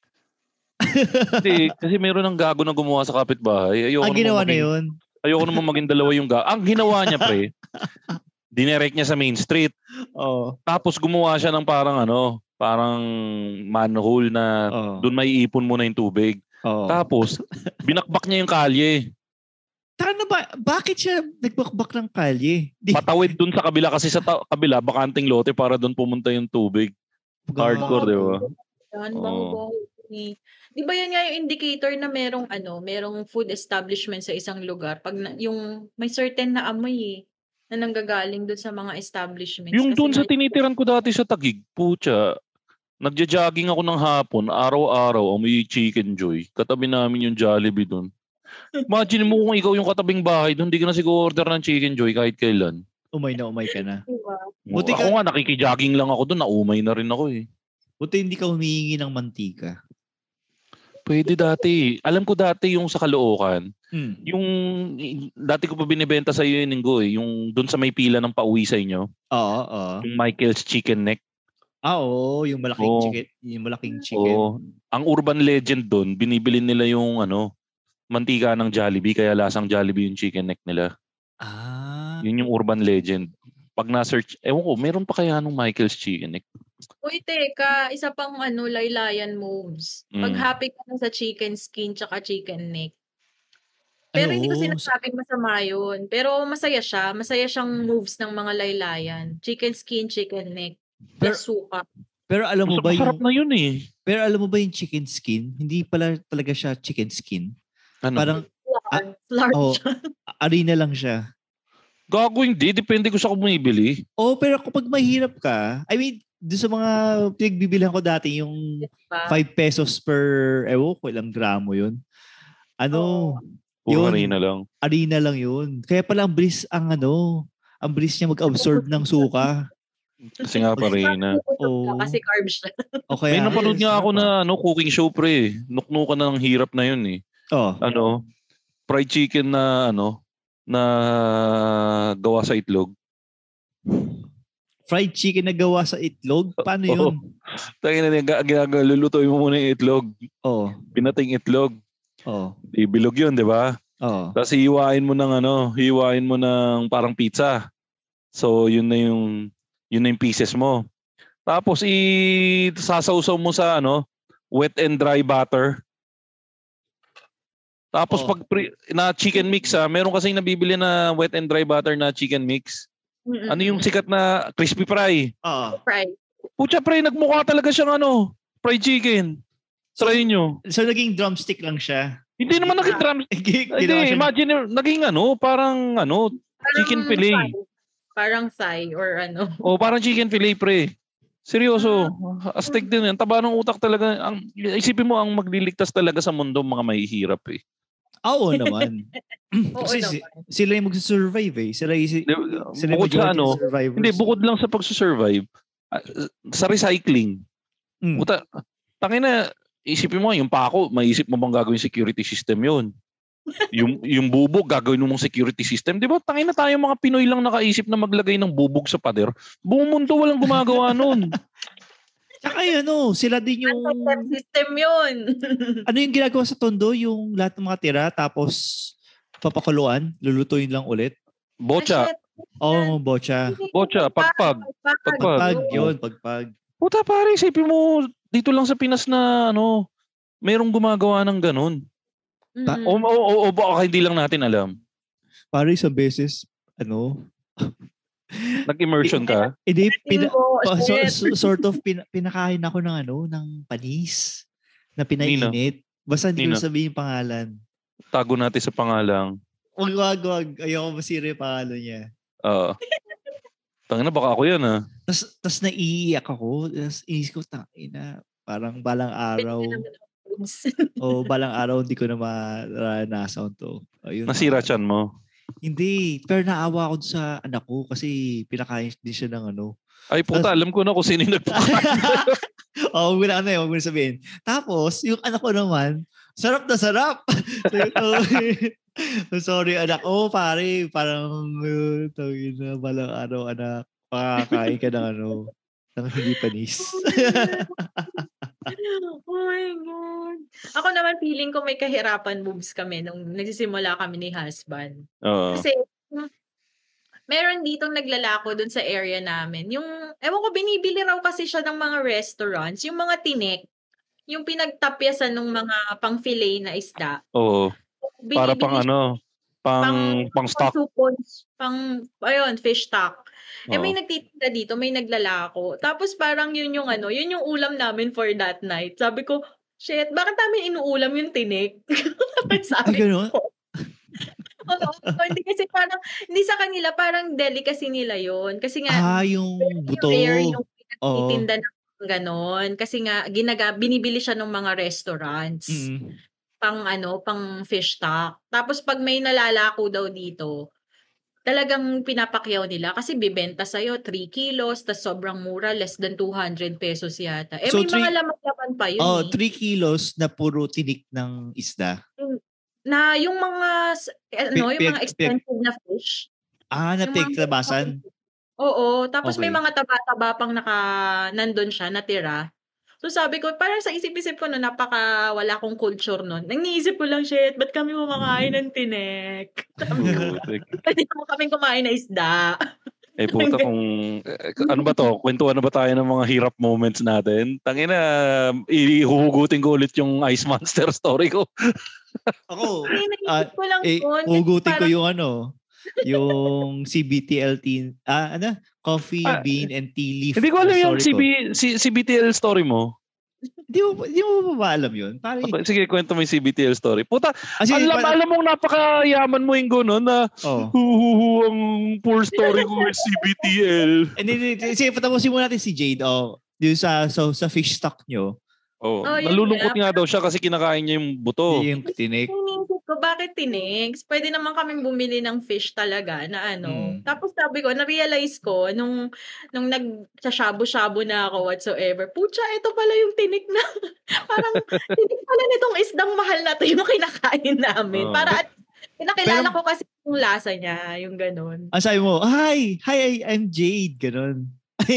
Speaker 5: Hindi, kasi meron ng gago na gumawa sa kapitbahay. Ayoko
Speaker 4: Ang
Speaker 5: naman
Speaker 4: ginawa na
Speaker 5: maging,
Speaker 4: yun.
Speaker 5: ayoko naman maging dalawa yung gago. Ang ginawa niya pre, dinirect niya sa main street.
Speaker 4: Oo.
Speaker 5: Tapos gumawa siya ng parang ano, parang manhole na
Speaker 4: Oo.
Speaker 5: doon may ipon muna yung tubig.
Speaker 4: Oo.
Speaker 5: Tapos, binakbak niya yung kalye.
Speaker 4: Taka na ba, bakit siya nagbakbak ng kalye? Di,
Speaker 5: Patawid doon sa kabila kasi sa ta- kabila, bakanting lote para doon pumunta yung tubig. Hardcore, di ba?
Speaker 6: Yan,
Speaker 5: Oo.
Speaker 6: bango-bango ni. Di ba yan nga yung indicator na merong ano, merong food establishment sa isang lugar pag na, yung may certain na amoy eh, na nanggagaling doon sa mga establishments.
Speaker 5: Yung
Speaker 6: Kasi
Speaker 5: doon sa
Speaker 6: nga-
Speaker 5: tinitiran ko dati sa Taguig, putya, nagja-jogging ako ng hapon, araw-araw, amoy Chicken Joy. Katabi namin yung Jollibee doon. Imagine mo kung ikaw yung katabing bahay doon, hindi ka na siguro order ng Chicken Joy kahit kailan.
Speaker 4: umay na umay ka na.
Speaker 6: Diba?
Speaker 4: Buti
Speaker 5: Ako
Speaker 4: ka-
Speaker 5: nga, nakikijogging lang ako doon, naumay na rin ako eh.
Speaker 4: Buti hindi ka humihingi ng mantika.
Speaker 5: Pwede dati. Alam ko dati yung sa Caloocan,
Speaker 4: Hmm.
Speaker 5: yung dati ko pa binibenta sa iyo yun, Ingo, eh, yung doon sa may pila ng pauwi sa inyo,
Speaker 4: Oo, oo.
Speaker 5: yung Michael's Chicken Neck.
Speaker 4: Ah, oo, yung malaking
Speaker 5: Oo.
Speaker 4: chicken, yung malaking chicken.
Speaker 5: Oo. Ang urban legend doon, binibili nila yung ano, mantika ng Jollibee, kaya lasang Jollibee yung chicken neck nila.
Speaker 4: Ah.
Speaker 5: Yun yung urban legend. Pag na-search, ewan ko, meron pa kaya nung Michael's Chicken Neck?
Speaker 6: Uy, teka, isa pang ano, laylayan moves. Pag
Speaker 5: Mm.
Speaker 6: happy ka na sa chicken skin tsaka chicken neck. Pero
Speaker 4: Ay,
Speaker 6: hindi ko
Speaker 4: oo.
Speaker 6: sinasabing masama yun. Pero masaya siya. Masaya siyang moves ng mga laylayan. Chicken skin, chicken neck.
Speaker 4: Pero-
Speaker 6: Plus suka.
Speaker 4: Pero alam mo
Speaker 5: Gusto
Speaker 4: ba
Speaker 5: ko, sarap
Speaker 4: yung
Speaker 5: na yun eh.
Speaker 4: Pero alam mo ba yung chicken skin? Hindi pala talaga siya chicken skin.
Speaker 5: Ano?
Speaker 4: Parang
Speaker 6: Large. Large
Speaker 4: oh,
Speaker 6: siya.
Speaker 4: arena lang siya.
Speaker 5: Gago hindi, depende ko sa bumibili.
Speaker 4: Oh, pero kapag mahirap ka, I mean, doon sa mga pinagbibilihan ko dati, yung
Speaker 6: Diba?
Speaker 4: five pesos per, ewo ko, ilang gramo yun. Ano,
Speaker 5: Puro
Speaker 4: Yun.
Speaker 5: arena lang.
Speaker 4: arena lang yun. Kaya pala ang bilis ang ano, ang bilis niya mag-absorb ng suka.
Speaker 5: Kasi nga pa arena.
Speaker 4: Oo.
Speaker 6: Kasi carbs siya.
Speaker 4: O kaya,
Speaker 5: May napanood nga ako
Speaker 4: sarap
Speaker 5: na ano, cooking show pre. Nuknukan na ng hirap na yun eh.
Speaker 4: ah. Oh,
Speaker 5: Ano, fried chicken na ano, na gawa sa itlog.
Speaker 4: fried chicken na gawa sa itlog? Paano
Speaker 5: Oo.
Speaker 4: yun?
Speaker 5: Tayo na ginagawa, lulutuin mo muna yung itlog.
Speaker 4: Oh,
Speaker 5: Pinating itlog.
Speaker 4: oh,
Speaker 5: Ibilog yun, di ba?
Speaker 4: oh.
Speaker 5: Tapos hiwain mo ng ano, hiwain mo ng parang pizza. So yun na yung yun na yung pieces mo. Tapos i sasawsaw mo sa ano, wet and dry butter. Tapos
Speaker 4: Oh.
Speaker 5: pag pre, na chicken mix ah, meron kasing nabibili na wet and dry butter na chicken mix. Ano yung sikat na crispy fry?
Speaker 4: Ah.
Speaker 6: Fry.
Speaker 5: Pucha pre, nagmukha talaga siyang ano, fried chicken. Try nyo.
Speaker 4: So, naging drumstick lang siya.
Speaker 5: Hindi naman naging drum.
Speaker 4: Ginawa
Speaker 5: Hindi,
Speaker 4: siya-
Speaker 5: imagine, naging ano, parang ano,
Speaker 6: Parang
Speaker 5: chicken fillet.
Speaker 6: thigh. Parang thigh or ano.
Speaker 5: O parang chicken fillet pre. Seryoso. Astig din yan. Taba ng utak talaga. Ang, isipin mo ang magliligtas talaga sa mundo mga mahihirap eh.
Speaker 4: Ah, oo naman.
Speaker 6: Oo
Speaker 4: Kasi
Speaker 6: naman.
Speaker 4: si- sila yung mag-survive eh. Sila yung,
Speaker 5: Di-
Speaker 4: sila yung
Speaker 5: Bukod sa
Speaker 4: majority
Speaker 5: ano,
Speaker 4: survivors.
Speaker 5: hindi, bukod lang sa pagsusurvive, ah, sa recycling.
Speaker 4: Mm.
Speaker 5: Buta, tangina, isipin mo yung pako, maisip mo bang gagawin security system yun? yung yung bubog, gagawin mo mong security system. Di ba? Tangina tayo mga Pinoy lang nakaisip na maglagay ng bubog sa pader. Buong mundo walang gumagawa nun.
Speaker 4: Tsaka yun, ano, sila din yung...
Speaker 6: Anti-theft system yun.
Speaker 4: Ano yung ginagawa sa Tondo? Yung lahat ng mga tira, tapos papakuluan, lulutuin lang ulit.
Speaker 5: Bocha.
Speaker 6: Ah, shit.
Speaker 4: Oo, oh, bocha.
Speaker 5: Bocha, pagpag.
Speaker 6: Pagpag.
Speaker 4: Pagpag,
Speaker 5: Oo.
Speaker 4: yun, pagpag.
Speaker 5: Puta pare, isipin mo, dito lang sa Pinas na ano, merong gumagawa ng ganun. Ta-
Speaker 6: Mm.
Speaker 5: o, o, o, o baka hindi lang natin alam.
Speaker 4: Pare, sa beses, ano,
Speaker 5: Nag-immersion ka?
Speaker 4: hindi, pina,
Speaker 6: Tingko,
Speaker 4: pa- so-
Speaker 6: shit.
Speaker 4: so- sort of, pina, pinakain ako ng ano, ng panis na pinainit. Basta hindi ko
Speaker 5: Nino?
Speaker 4: sabihin yung pangalan.
Speaker 5: Tago natin sa pangalang.
Speaker 4: Wag, wag, wag. Ayoko masira yung pangalan niya.
Speaker 5: Oo. Tangina, baka ako yan ah.
Speaker 4: Tapos, tapos naiiyak ako. Tapos inis ko, tangina, parang balang araw. o balang araw hindi ko na maranasan to. Ayun.
Speaker 5: Nasira chan mo.
Speaker 4: Hindi. Pero naawa ako sa anak ko kasi pinakain din siya ng ano.
Speaker 5: Ay puta, alam ko na kung sino yung nagpakain.
Speaker 4: Oo, wala na yun. Huwag mo na sabihin. Tapos, yung anak ko naman, sarap na sarap. So, sorry anak. Oh, pare, parang uh, tawagin na balang araw anak. Pakakain ka ng ano, ng hindi panis.
Speaker 6: Oh my God. Ako naman, feeling ko may kahirapan moves kami nung nagsisimula kami ni husband.
Speaker 5: Oo.
Speaker 6: Kasi, meron ditong naglalako dun sa area namin. Yung, ewan ko, binibili raw kasi siya ng mga restaurants, yung mga tinik, yung pinagtapyasan ng mga pang-fillet na isda.
Speaker 5: Oo. Para pang
Speaker 6: Binibili
Speaker 5: ano, pang,
Speaker 6: pang,
Speaker 5: pang stock.
Speaker 6: supon, pang, ayun, fish stock. Eh, may
Speaker 5: Oo.
Speaker 6: nagtitinda dito, may naglalako. Tapos parang yun yung ano, yun yung ulam namin for that night. Sabi ko, shit, bakit namin inuulam yung tinik?
Speaker 4: Ay,
Speaker 6: Sabi
Speaker 4: gano'n?
Speaker 6: ko. Oo, hindi kasi parang, hindi sa kanila, parang delicacy nila yun. Kasi nga,
Speaker 4: Ah, yung
Speaker 6: very
Speaker 4: buto.
Speaker 6: rare yung
Speaker 4: Oo.
Speaker 6: pinagtitinda ng ganon. Kasi nga, ginaga, binibili siya ng mga restaurants.
Speaker 4: Mm.
Speaker 6: Pang ano, pang fish stock. Tapos pag may nalalako daw dito, talagang pinapakyaw nila kasi bibenta sa'yo three kilos, tas sobrang mura, less than two hundred pesos yata. Eh,
Speaker 4: So,
Speaker 6: may
Speaker 4: three-
Speaker 6: mga laman-laman pa yun
Speaker 4: Oh,
Speaker 6: eh.
Speaker 4: three kilos na puro tinik ng isda.
Speaker 6: Na yung mga, s- ano,
Speaker 4: Pig-
Speaker 6: yung mga
Speaker 4: pig-
Speaker 6: expensive na fish.
Speaker 4: Ah, na
Speaker 6: Yung mga-
Speaker 4: pinaglabasan.
Speaker 6: Oo, tapos may
Speaker 4: Okay.
Speaker 6: mga taba-taba pang naka, nandun siya, natira. So sabi ko, parang sa isip-isip ko no, napaka wala akong culture nun. Nang-iisip ko lang, shit, ba't kami kumakain ng tinek? Sabi ko,
Speaker 5: Putik.
Speaker 6: pwede naman kami kumain na isda.
Speaker 5: Eh puta kung eh, ano ba to? Kwentuhan na ba tayo ng mga hirap moments natin? Tangina, ihuhugutin ko ulit yung Ice Monster story ko.
Speaker 4: Ako,
Speaker 6: Ay,
Speaker 4: ah,
Speaker 6: naisip ko lang
Speaker 4: eh,
Speaker 6: yun.
Speaker 4: hugutin ko
Speaker 6: Parang-
Speaker 4: yung ano, yung C B T L tea, ah, ano? Coffee,
Speaker 5: Ah,
Speaker 4: bean, and tea leaf.
Speaker 5: Hindi ko alam yung
Speaker 4: story
Speaker 5: C
Speaker 4: ko.
Speaker 5: B, C, C B T L story mo.
Speaker 4: Di mo, di mo ba alam yun? Parang,
Speaker 5: Sige, kwento mo yung C B T L story. Puta,
Speaker 4: kasi,
Speaker 5: alam,
Speaker 4: parang-
Speaker 5: alam mong napakayaman mo yung gano'n na
Speaker 4: oh.
Speaker 5: huhuhu ang poor story ko with C B T L.
Speaker 4: And then, sige, patapusin mo natin si Jade. Oh, yung sa, so, sa fish stock nyo,
Speaker 5: Oh,
Speaker 6: Oh, yun
Speaker 5: nalulungkot
Speaker 6: nga.
Speaker 5: nga daw siya kasi kinakain niya yung buto.
Speaker 4: yung tinik.
Speaker 6: Iniisip ko, bakit tinigs? Pwede naman kaming bumili ng fish talaga na ano.
Speaker 4: Mm.
Speaker 6: Tapos sabi ko, na-realize ko, nung, nung nag-shabu-shabu na ako whatsoever, pucha, ito pala yung tinik na, parang, tinik pala nitong isdang mahal na to yung kinakain namin.
Speaker 5: Oh.
Speaker 6: Para at, pinakilala
Speaker 4: Pero-
Speaker 6: ko kasi yung lasa niya, yung ganun.
Speaker 4: Ang sabi mo, hi, hi, I'm Jade, ganun.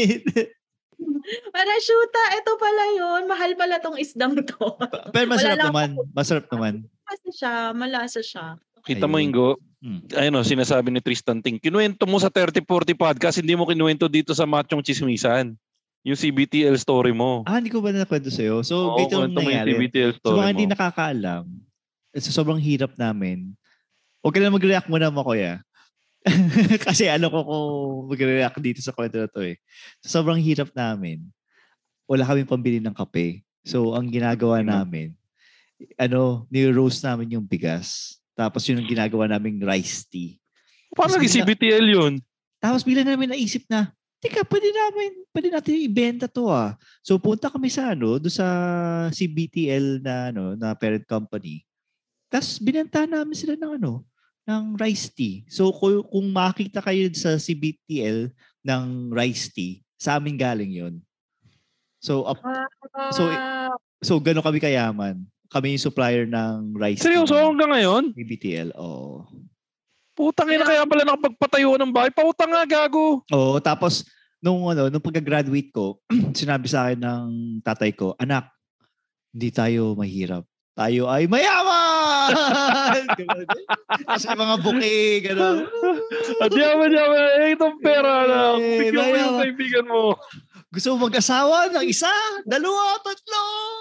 Speaker 6: Para, shoota, ito pala yun, mahal pala tong isdang to.
Speaker 4: Pero masarap
Speaker 6: Wala lang
Speaker 4: naman.
Speaker 6: ako-
Speaker 4: Masarap naman.
Speaker 6: Malasa siya, malasa siya.
Speaker 5: Kita mo,
Speaker 4: Ayun.
Speaker 5: Ingo,
Speaker 4: Hmm.
Speaker 5: ayun o, sinasabi ni Tristan Ting, kinuwento mo sa thirty forty podcast, hindi mo kinuwento dito sa Machong Chismisan. Yung C B T L story mo.
Speaker 4: Ah, hindi ko ba nakwento sa'yo? So,
Speaker 5: Oo,
Speaker 4: ganito ang
Speaker 5: kwento mo yung C B
Speaker 4: nangyari.
Speaker 5: T L
Speaker 4: Sa
Speaker 5: story
Speaker 4: mga
Speaker 5: mo.
Speaker 4: hindi nakakaalam, sa sobrang hirap namin, huwag ka na mag-react muna mo, kuya. Kasi ano ko kung mag-react dito sa kwento na to eh. Sa sobrang hirap namin, wala kaming pambili ng kape. So, ang ginagawa
Speaker 5: Ano?
Speaker 4: namin, ano, ni-roast namin yung bigas. Tapos yun ang ginagawa naming rice tea.
Speaker 5: Paano naging C B T L yun?
Speaker 4: Tapos bigla namin naisip na, teka, pwede namin, pwede natin ibenta to ah. So punta kami sa ano, do sa C B T L na ano, na parent company. Tapos binenta namin sila ng ano, ng rice tea. So kung, kung makita kayo sa C B T L ng rice tea, sa amin galing yun. So up, So,
Speaker 6: Ah,
Speaker 4: so gano'n kami kayaman. Kami yung supplier ng rice
Speaker 5: Seryoso,
Speaker 4: tea ng
Speaker 5: hanggang ngayon?
Speaker 4: C B T L. Oo.
Speaker 5: Putang ina, kaya pala nakapagpatayo ng bahay. Pautang nga, gago.
Speaker 4: Oo, tapos nung ano, nung pagka-graduate ko, sinabi sa akin ng tatay ko, anak, hindi tayo mahirap. Tayo ay mayaman! Ganun. Tapos may mga bouquet, gano'n.
Speaker 5: At yaman, yaman. Eh, itong pera na.
Speaker 4: Eh,
Speaker 5: Bigyan mo yung
Speaker 4: mayaman.
Speaker 5: kaibigan mo.
Speaker 4: Gusto mo mag-asawa ng isa, dalawa, tatlo!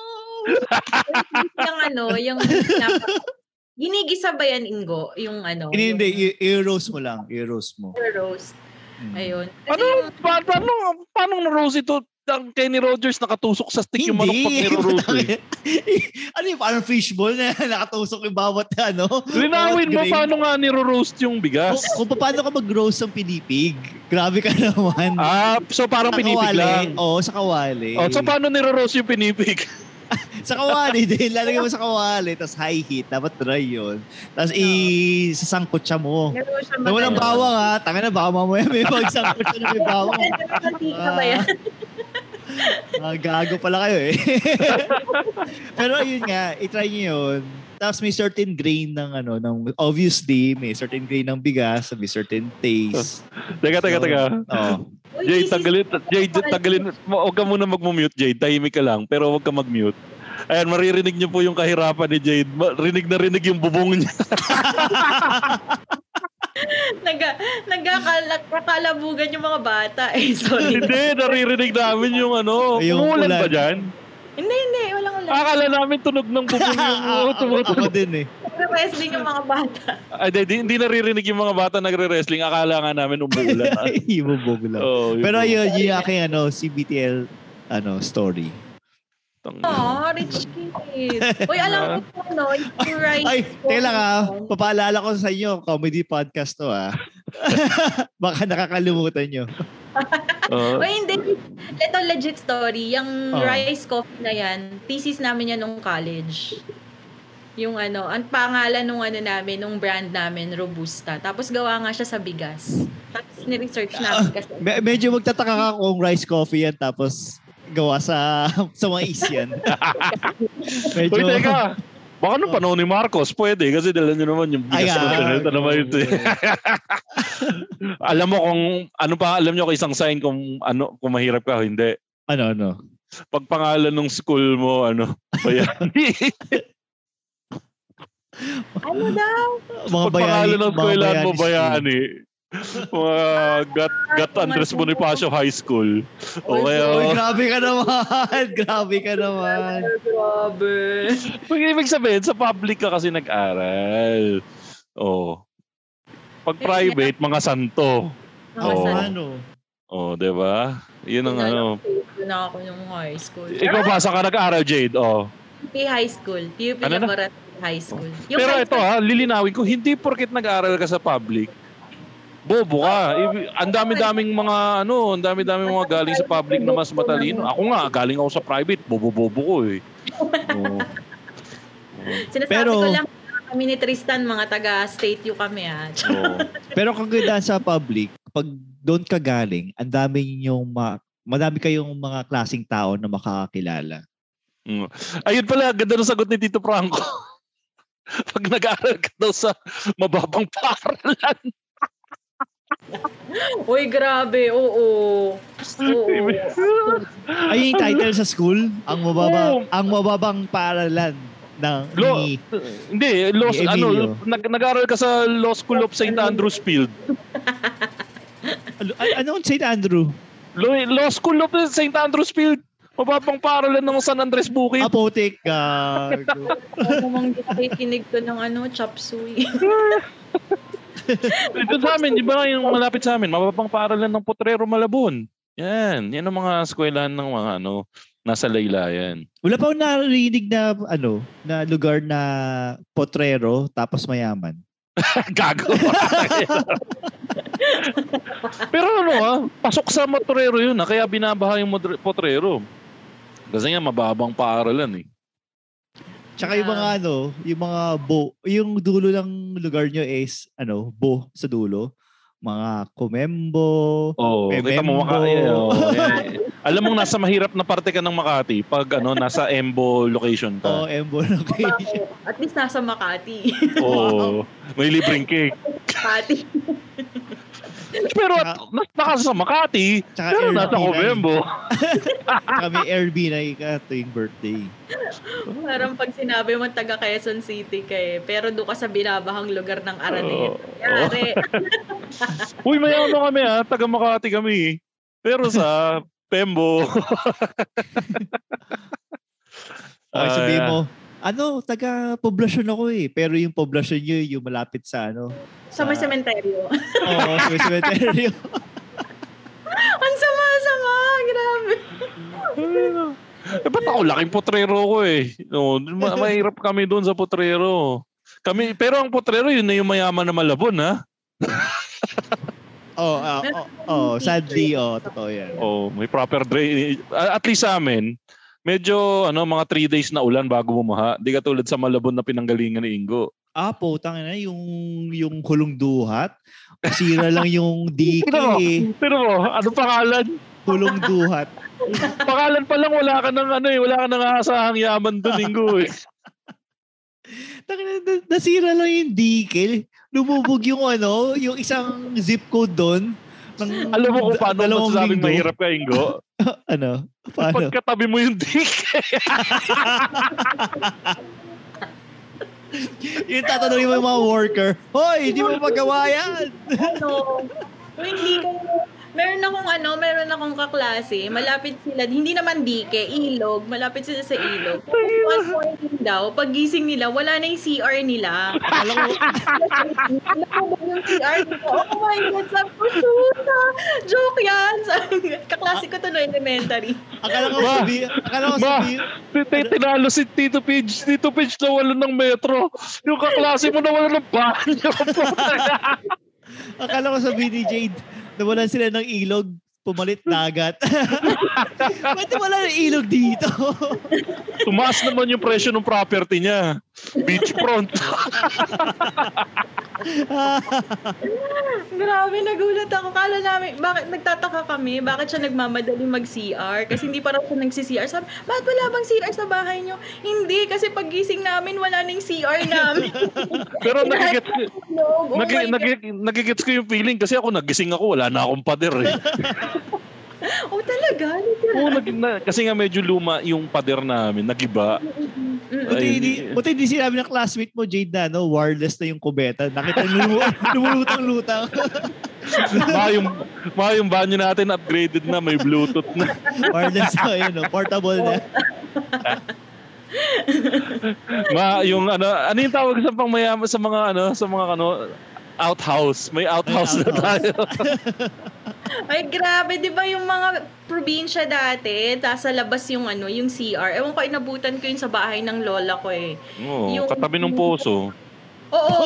Speaker 6: yung ano, yung pinapa- ginigisa ba yan, Ingo? Yung ano?
Speaker 4: Hindi, hindi.
Speaker 6: yung
Speaker 4: i- i-roast mo lang. I-roast mo.
Speaker 6: roast.
Speaker 4: Mm.
Speaker 6: Ayun. Kasi
Speaker 5: Ano,
Speaker 6: yung,
Speaker 5: pa, paano, paano na-roast ito? Ang Kenny Rogers nakatusok sa stick yung manok pag niro-roast eh.
Speaker 4: Ano yung parang fishball na nakatusok yung bawat ano?
Speaker 5: Linawin mo
Speaker 4: bawat grain.
Speaker 5: paano nga niro-roast yung bigas.
Speaker 4: Kung, kung paano ka mag-roast ng pinipig. Grabe ka naman.
Speaker 5: Ah, so parang
Speaker 4: Sa
Speaker 5: pinipig
Speaker 4: kawali.
Speaker 5: lang.
Speaker 4: Oo, sa kawali.
Speaker 5: Oh, so paano niro-roast yung pinipig?
Speaker 4: Sa kawali din. Lalagay mo sa kawali. Tapos high heat. Dapat dry yun. Tapos isasangkot siya mo. Na walang bawang ha. Tanga na baka mamaya may magsangkot siya na may bawang. Ah, gago pala kayo eh. Pero yun nga, i-try nyo yun. Tapos may certain grain ng ano, ng obviously may certain grain ng bigas, may certain taste.
Speaker 5: Teka, teka, teka.
Speaker 4: Oh.
Speaker 5: Jade, tanggalin, Jade, tanggalin. Huwag ka muna mag-mute, Jade. Tahimik ka lang, pero huwag ka mag-mute. Ayan, maririnig niyo po yung kahirapan ni Jade. Rinig na rinig yung bubong niya.
Speaker 6: Naga, nagkakalabugan yung mga bata. Eh, sorry.
Speaker 5: Hindi, naririnig namin yung ano. Umuulan ba dyan?
Speaker 6: Hindi, hindi. Walang ulan.
Speaker 5: Akala namin tunog ng bubong yung tumutunog.
Speaker 4: Ako din eh.
Speaker 6: Nagre-wrestling yung mga bata.
Speaker 5: Ay, di, hindi naririnig yung mga bata nagre-wrestling. Akala nga namin umuulan.
Speaker 4: Ibubog lang.
Speaker 5: Oh,
Speaker 4: pero yun, yung aking ano, C B T L ano, story.
Speaker 6: Oh, rich kid. Uy, alam mo po, no? Yung rice.
Speaker 4: Ay, teka lang ah. Papaalala ko sa inyo, comedy podcast to ah. Baka nakakalimutan nyo.
Speaker 5: Uh,
Speaker 6: Uy, hindi. Ito legit story. Yung
Speaker 4: Oh.
Speaker 6: rice coffee na yan, thesis namin yan nung college. Yung ano, ang pangalan nung ano namin, nung brand namin, Robusta. Tapos gawa nga siya sa bigas. Tapos ni-research namin kasi.
Speaker 4: Me- medyo magtataka ka kung rice coffee yan tapos gawa sa sa mais yan. Medyo,
Speaker 5: Uy, teka. Baka nung panahon ni Marcos, pwede. Kasi dala nyo naman yung bigas
Speaker 4: Ay,
Speaker 5: na
Speaker 4: ah,
Speaker 5: ganito naman ito. eh. Alam mo kung, ano pa, alam nyo kung isang sign kung, ano, kung mahirap ka o hindi.
Speaker 4: Ano, ano?
Speaker 5: Pag pangalan ng school mo, ano, bayani.
Speaker 6: Ano daw?
Speaker 4: Mga
Speaker 5: Pag pangalan ng
Speaker 4: mga
Speaker 5: eskwelahan mo,
Speaker 4: school.
Speaker 5: bayani. Mga Gat, Gat Andres Bonifacio High School. O
Speaker 4: Uy,
Speaker 5: kaya,
Speaker 4: grabe ka naman. Grabe ka naman.
Speaker 6: Grabe.
Speaker 5: pag ibig sabihin, sa public ka kasi nag-aral. O. Pag private, mga santo.
Speaker 6: Mga
Speaker 5: Oo.
Speaker 6: santo.
Speaker 4: Ano?
Speaker 5: O, di ba? Yun ang ano.
Speaker 6: Doon na ako nung high school.
Speaker 5: Ikaw ba, saan ka nag-aral, Jade? O.
Speaker 6: P U P High School. P U P
Speaker 5: Ano na?
Speaker 6: Laboratory High School. Yung
Speaker 5: Pero
Speaker 6: high
Speaker 5: ito
Speaker 6: school-
Speaker 5: ha, lilinawin ko, hindi porket nag-aaral ka sa public, bobo ka. Ibi- Ang dami-daming mga ano, ang dami-daming mga galing sa public na mas matalino. Ako nga, galing ako sa private, bobo-bobo ko eh. Oo.
Speaker 6: Sinasabi
Speaker 4: Pero-
Speaker 6: ko lang, kami ni Tristan, mga taga-state U kami ah.
Speaker 5: Oo.
Speaker 4: Pero kung ganda sa public, pag doon ka galing, ang dami yung ma- madami kayong mga klaseng tao na makakakilala.
Speaker 5: Mm. Ayun pala, ganda ng sagot ni Tito Franco. Pag nag-aaral ka daw sa mababang paaralan.
Speaker 6: Uy, grabe, oo. Oo.
Speaker 4: Ay, yung title sa school, ang mababa,
Speaker 5: Oo.
Speaker 4: ang mababang paaralan ng
Speaker 5: Lo,
Speaker 4: ni
Speaker 5: hindi, law,
Speaker 4: Ni
Speaker 5: ano,
Speaker 4: Emilio.
Speaker 5: nag, nag-aaral ka sa Law School of Saint Andrew's Field.
Speaker 4: ano, ano Saint Andrew?
Speaker 5: Law, Law School of Saint Andrew's Field. Mababang paaralan ng San Andres Bukid.
Speaker 4: Apotek. gago.
Speaker 6: Namang kinig ko ng ano, chop suey.
Speaker 5: Ito sa amin, di ba yung malapit sa amin, mababang paaralan ng Potrero Malabon. Yan, yan ang mga eskwelahan ng mga ano, nasa laylayan.
Speaker 4: Wala pa akong narinig na ano, na lugar na potrero tapos mayaman.
Speaker 5: Gago. Pero ano ah, pasok sa Potrero yun ah, kaya binabaha yung modre- Potrero. Kasi nga mababang paaralan eh.
Speaker 4: Tsaka yung mga ano, yung mga bo, yung dulo ng lugar nyo is ano, bo sa dulo. Mga Comembo,
Speaker 5: Oh, kita mo
Speaker 4: Memembo.
Speaker 5: Makati. Oh, eh. Alam mo nasa mahirap na parte ka ng Makati pag ano nasa Embo location
Speaker 4: Oh,
Speaker 5: ka.
Speaker 4: Embo location.
Speaker 6: At least nasa Makati.
Speaker 5: Oo. May libreng cake.
Speaker 6: Makati.
Speaker 5: Pero at, nasa sa Makati,
Speaker 4: Tsaka
Speaker 5: pero
Speaker 4: Airbnb.
Speaker 5: nasa Comembo.
Speaker 4: Kami Airbnb na ka tuwing birthday.
Speaker 6: Parang pag sinabi mo taga Quezon City ka eh, pero doon ka sa binabahang lugar ng Araneta.
Speaker 5: Oo.
Speaker 6: Yari.
Speaker 5: Uy, may ano kami ha, taga Makati kami. Pero sa Pembo.
Speaker 4: Okay, sabihin
Speaker 5: Ah,
Speaker 4: mo, ano, taga poblasyon ako eh. Pero yung poblasyon nyo, yung malapit sa ano.
Speaker 6: Sa may sementeryo.
Speaker 4: Oo, sa may cemetery.
Speaker 6: Ang sama-sama. Grabe.
Speaker 5: Eh, ba't ako laking Potrero ko eh. No, ma- mahirap kami doon sa Potrero. Kami, pero ang Potrero, yun na yung mayaman na Malabon ha.
Speaker 4: Oo, oh, oh, oh, sadly, oh, totoo yan.
Speaker 5: Oh, may proper drainage. At least sa amin, medyo ano mga three days na ulan bago bumaha. Di katulad sa Malabon na pinanggalingan ni Ingo.
Speaker 4: Ah, po, tangina na yung yung hulong duhat. Sira lang yung dike.
Speaker 5: Pero mo, pero mo, ano pangalan?
Speaker 4: Hulong duhat.
Speaker 5: Pangalan pa lang wala ka ng ano eh, wala ka nang aasahang yaman doon, Ingo eh.
Speaker 4: Tangina, nasira lang yung dike. Lumubog yung ano, yung isang zip code doon.
Speaker 5: Alam mo kung paano masasabing mahirap ka, Ingo?
Speaker 4: Ano? Paano?
Speaker 5: Pagkatabi mo yung dike.
Speaker 4: Yung tatanungin mo yung mga worker, hoy, hindi mo magawa yan.
Speaker 6: Ano? O hindi ka, meron akong ano, meron akong kaklase, malapit sila, hindi naman dike, ilog, malapit sila sa ilog. One morning daw, paggising nila, wala na yung C R nila.
Speaker 4: Alam mo,
Speaker 6: Alam mo ba yung C R nila? Oh my God, sabi ko, suta! Joke yan! Kaklase ko to no elementary.
Speaker 4: akala ko
Speaker 5: Ma,
Speaker 4: sabi, akala ko
Speaker 5: Ma,
Speaker 4: sabi,
Speaker 5: t- tinalo si Tito Pidge. Tito Pidge na wala ng metro. Yung kaklase mo na wala ng banyo.
Speaker 4: akala ko sabi ni Jade, nawalan sila ng ilog, pumalit dagat. Ba't wala ng ilog dito?
Speaker 5: Tumaas naman yung presyo ng property niya. Beachfront.
Speaker 6: Grabe, nagulat ako. Kala namin, bakit nagtataka kami, bakit siya nagmamadali mag-C R? Kasi hindi pa raw siya nag-C R. Sabi, bakit wala bang C R sa bahay niyo? Hindi, kasi pagising namin, wala nang C R namin.
Speaker 5: Pero nagigets
Speaker 6: Oh my
Speaker 5: nag, nag,
Speaker 6: God.
Speaker 5: nagigets ko yung feeling kasi ako nagising ako, wala na akong pader eh.
Speaker 6: Oh, talaga?
Speaker 5: Oo, nag, na, kasi nga medyo luma yung pader namin, nagiba.
Speaker 4: Buti
Speaker 5: Ay,
Speaker 4: hindi, buti hindi sinabi ng classmate mo, Jade, na no, wireless na yung kubeta. Nakita yung lumulutang-lutang.
Speaker 5: Mga yung, mga yung banyo natin upgraded na, may Bluetooth na.
Speaker 4: Wireless na, yun, no? Portable na.
Speaker 5: Ma, yung ano, ano yung tawag sa pangmayaman sa mga ano, sa mga ano, outhouse. May outhouse
Speaker 4: May
Speaker 5: na tayo.
Speaker 6: Ay, grabe. Di ba yung mga probinsya dati, tas sa labas yung ano, yung C R. Ewan ko, inabutan ko yun sa bahay ng lola ko eh.
Speaker 5: Oo,
Speaker 6: Yung-
Speaker 5: katabi ng poso.
Speaker 6: Oo.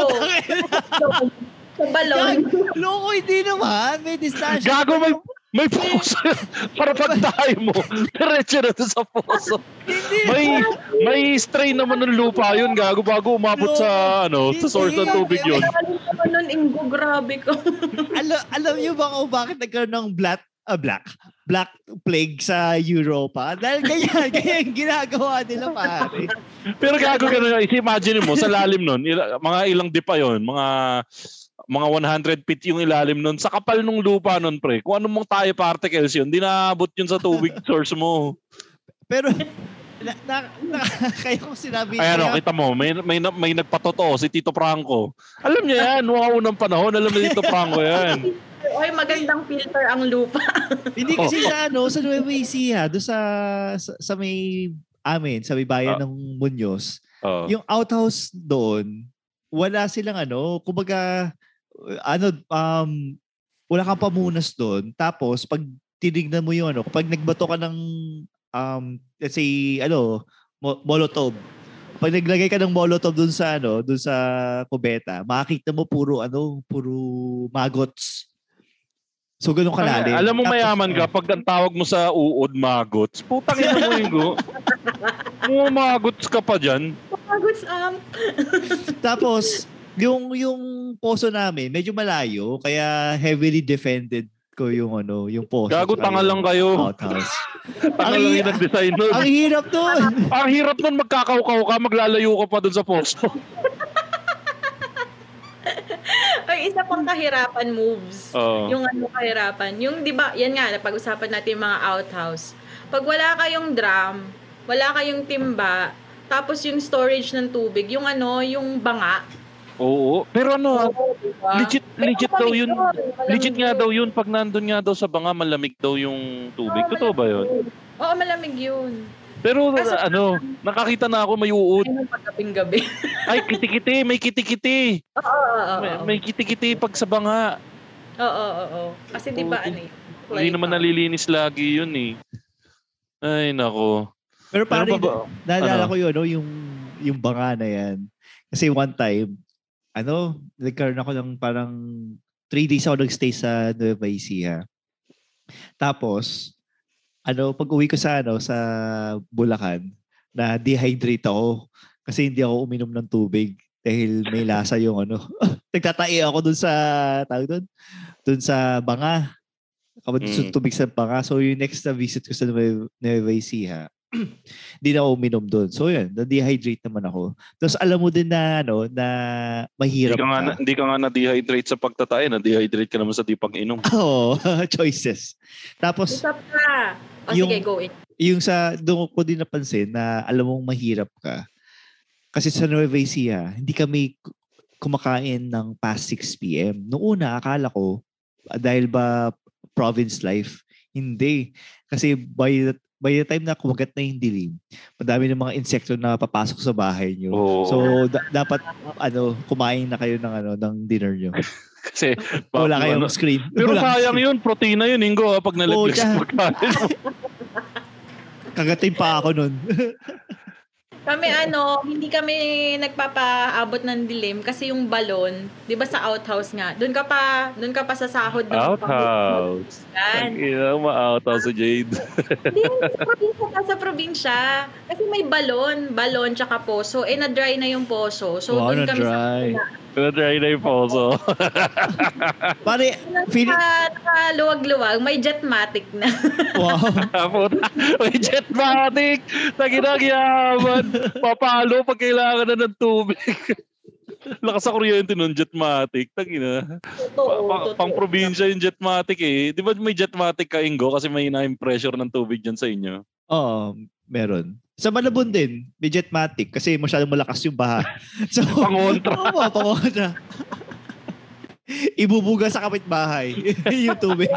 Speaker 6: Sa balon.
Speaker 4: Loko, hindi naman. May distansya.
Speaker 5: Gago, may may poso. Para pag tayo mo, diretso na to sa poso. May may strain naman ng lupa yun, gago, bago umabot sa ano, sa source ng tubig yun.
Speaker 6: Alam naman nun, Ingo, grabe ko.
Speaker 4: alam, alam niyo ba kung bakit nagkaroon ng black, ah, black, black plague sa Europa? Dahil ganyan, ganyan ginagawa nila, pare.
Speaker 5: Pero gago ka na, imagine mo, sa lalim nun, ila, mga ilang dipa yun, mga mga one hundred feet yung ilalim nun. Sa kapal ng lupa nun, pre, kung anong mong tayo particles yun, di naabot yun sa tubig source mo.
Speaker 4: Pero, na, na, na, kaya kung sinabi...
Speaker 5: Ayan,
Speaker 4: kaya,
Speaker 5: o, kita mo, may, may, may nagpatotoo, si Tito Franco. Alam niya yan, mga unang panahon, alam na Tito Franco yan.
Speaker 6: Ay, magandang filter ang lupa.
Speaker 4: Hindi kasi sa ano, sa Nueva Ecija, doon sa, sa, sa may amin, sa may bayan
Speaker 5: Ah.
Speaker 4: ng Muñoz,
Speaker 5: Oh.
Speaker 4: yung outhouse doon, wala silang ano, kumbaga, ano, um, wala kang pamunas doon. Tapos, pag tinignan mo yung ano, pag nagbato ka ng, um, let's say, ano, mo- molotov, pag naglagay ka ng molotov doon sa, ano, doon sa kubeta, makikita mo puro, ano, puro magots. So, ganun kalalim.
Speaker 5: Ay, alam mo
Speaker 4: Tapos,
Speaker 5: mayaman ka,
Speaker 4: oh,
Speaker 5: pag ang tawag mo sa uod, magots. Putang ina mo, Ingo. Mga magots ka pa dyan.
Speaker 6: Pagod um.
Speaker 4: Tapos, yung yung poso namin, medyo malayo, kaya heavily defended ko yung ano, yung poso.
Speaker 5: Gago,
Speaker 4: tsaka
Speaker 5: tanga
Speaker 4: yung
Speaker 5: lang kayo.
Speaker 4: outhouse.
Speaker 5: Tanga lang yung nag-design nun.
Speaker 4: Ang hirap doon.
Speaker 5: Ang hirap nun, magkakaw-kaw ka, maglalayo ka pa dun sa posto.
Speaker 6: Ay, isa pang kahirapan moves.
Speaker 5: Oo.
Speaker 6: Yung ano kahirapan. Yung, di ba, yan nga, napag-usapan natin yung mga outhouse. Pag wala kayong drum, wala kayong timba, tapos yung storage ng tubig, yung ano, yung banga.
Speaker 5: Oo. Pero ano,
Speaker 6: Oo, diba?
Speaker 5: legit, legit daw yun.
Speaker 6: Malamig
Speaker 5: Legit nga
Speaker 6: yun.
Speaker 5: daw yun. Pag nandun nga daw sa banga, malamig daw yung tubig.
Speaker 6: Oo,
Speaker 5: Totoo ba yun?
Speaker 6: Oo, malamig yun.
Speaker 5: Pero
Speaker 6: Kaso-
Speaker 5: ano, nakakita na ako may uod.
Speaker 6: Ay, nung pagkaping-gabi.
Speaker 5: Ay, kiti-kiti, may kiti-kiti.
Speaker 6: Oo, oo, oo.
Speaker 5: May, may kiti-kiti pag sa banga.
Speaker 6: Oo, oo, oo. Kasi di ba,
Speaker 5: Oo.
Speaker 6: ano eh.
Speaker 5: Hindi naman nalilinis lagi yun eh. Ay, nako.
Speaker 4: Pero pare,
Speaker 5: Meron pa ba-
Speaker 4: naalala
Speaker 5: ano?
Speaker 4: ko yun, no, yung, yung banga na yan. Kasi one time, ano, nagkaroon ako ng parang three days ako nagstay sa Nueva Ecija. Tapos, ano, pag uwi ko sa, ano, sa Bulacan, na dehydrate ako kasi hindi ako uminom ng tubig dahil may lasa yung ano. Nagtatai ako dun sa, tawag dun, dun sa Banga. Kapag
Speaker 5: Mm.
Speaker 4: mm. tubig sa Banga. So yung next na visit ko sa Nueva Ecija, hindi na ako uminom dun. So yun, na-dehydrate naman ako. Tapos alam mo din na, ano, na mahirap
Speaker 5: Hindi ka, nga,
Speaker 4: ka.
Speaker 5: na- hindi ka nga na-dehydrate sa pagtatay. Na-dehydrate ka naman sa di pag-inom.
Speaker 4: Oo, choices. Tapos,
Speaker 6: Isa pa. O
Speaker 4: Yung-
Speaker 6: sige, go in.
Speaker 4: yung sa, doon ko din napansin na alam mong mahirap ka. Kasi sa Nueva Ecija, hindi kami k- kumakain ng past six p.m. Noong una, akala ko, ah, dahil ba province life, hindi. Kasi by the, by the time na kumagat na yung dilim, madami ng mga insekto na papasok sa bahay nyo.
Speaker 5: Oo.
Speaker 4: So, da- dapat, ano, kumain na kayo ng, ano, ng dinner nyo.
Speaker 5: Kasi,
Speaker 4: Wala
Speaker 5: ano,
Speaker 4: kayong screen.
Speaker 5: pero
Speaker 4: Wala
Speaker 5: sayang
Speaker 4: screen.
Speaker 5: yun, protina yun, Ingo, ah, pag nalaglag sa
Speaker 4: Oo,
Speaker 5: pagkain.
Speaker 4: Kagatin pa ako nun.
Speaker 6: Kami ano, hindi kami nagpapaabot ng dilim kasi yung balon, 'di ba sa outhouse nga. Doon ka pa, doon ka pa sa sahod ng
Speaker 5: Outhouse.
Speaker 6: Yan.
Speaker 5: Ang ina, ma-outhouse si Jade.
Speaker 6: Hindi sa probinsya, ka, sa probinsya. Kasi may balon, balon tsaka poso. Eh na-dry na yung poso. So
Speaker 4: Wow,
Speaker 6: doon kami
Speaker 4: na-dry.
Speaker 6: sa
Speaker 5: Na-try na yung poso.
Speaker 4: Pare, feeling,
Speaker 6: Naka, nakaluwag-luwag, may jetmatic na.
Speaker 4: wow.
Speaker 5: Puta, may jetmatic. Naginagyaman. Papalo pag kailangan na ng tubig. Lakas sa kuryente nun, jetmatic. Tangina.
Speaker 6: Totoo,
Speaker 5: Pa-
Speaker 6: totoo.
Speaker 5: pang probinsya yung jetmatic eh. Di ba may jetmatic ka, Ingo? Kasi may na pressure ng tubig dyan sa inyo.
Speaker 4: Oo, meron. Sa Malabon din, may jetmatic kasi masyadong malakas yung baha. So,
Speaker 5: Pangontra.
Speaker 4: Oo, pangontra. Ibubuga sa kapitbahay yung tubig.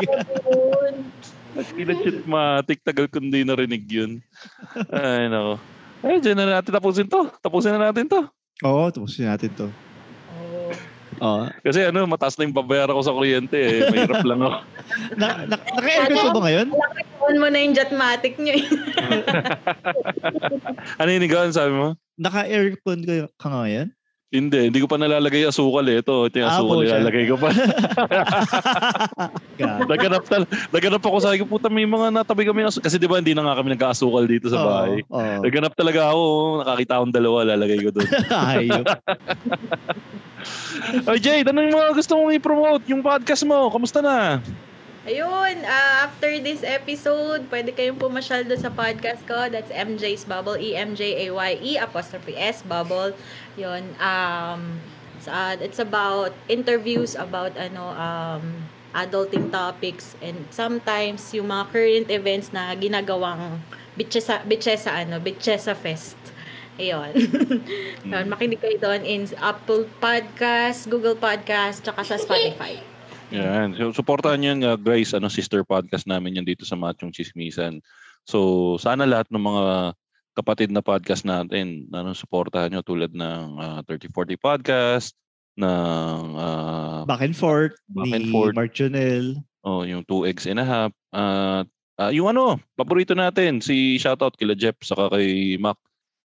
Speaker 5: Ina jetmatic, tagal ko hindi narinig yun. Ay, nako. Ay, dyan na natin tapusin to. Tapusin na natin to.
Speaker 4: Oo, tapusin natin to.
Speaker 6: Oo.
Speaker 4: Oo.
Speaker 5: Kasi ano, mataas na yung babayaran ko sa kuryente eh. Mahirap lang ako.
Speaker 4: Na, na, naka-aircon ko ba ngayon?
Speaker 6: On mo na yung jetmatic nyo eh.
Speaker 5: Ano yung inigawan, sabi mo?
Speaker 4: Naka-aircon ka, ka ngayon?
Speaker 5: Hindi, hindi ko pa nalalagay yung asukal eh. Ito, ito yung
Speaker 4: Ah,
Speaker 5: asukal,
Speaker 4: po siya.
Speaker 5: ilalagay ko pa.
Speaker 4: God.
Speaker 5: Naganap, tal- naganap ako sa akin, puta may mga natabi kami. Asu- Kasi di ba hindi na nga kami nagka-asukal dito sa bahay.
Speaker 4: Oo, oo.
Speaker 5: Naganap talaga ako, nakakita akong dalawa, lalagay ko doon.
Speaker 4: Ayop.
Speaker 5: Ay Jade, anong mga gusto mong i-promote? Yung podcast mo, kamusta na?
Speaker 6: Ayun, ah, after this episode, pwede kayong pumasyal doon sa podcast ko. That's M J's Bubble, E M J A Y E apostrophe S Bubble. Yun, um, it's, uh, it's about interviews about ano, um, adulting topics and sometimes yung mga current events na ginagawang Bitchesa, Bitchesa ano, Bitchesa Fest. Ayun. Yun, makinig kayo doon in Apple Podcast, Google Podcast, tsaka sa Spotify.
Speaker 5: Yan. So, supportahan nyo yan, uh, Grace, ano, sister podcast namin yan dito sa Machong Chismisan. So, sana lahat ng mga kapatid na podcast natin, ano, supportahan nyo tulad ng uh, thirty forty podcast, ng uh,
Speaker 4: Back and forth
Speaker 5: Back and
Speaker 4: ni
Speaker 5: forth.
Speaker 4: Mark Jonel.
Speaker 5: oh, yung two eggs and a half. At uh, yung ano, paborito natin, si shoutout kila Jeff saka kay Mac.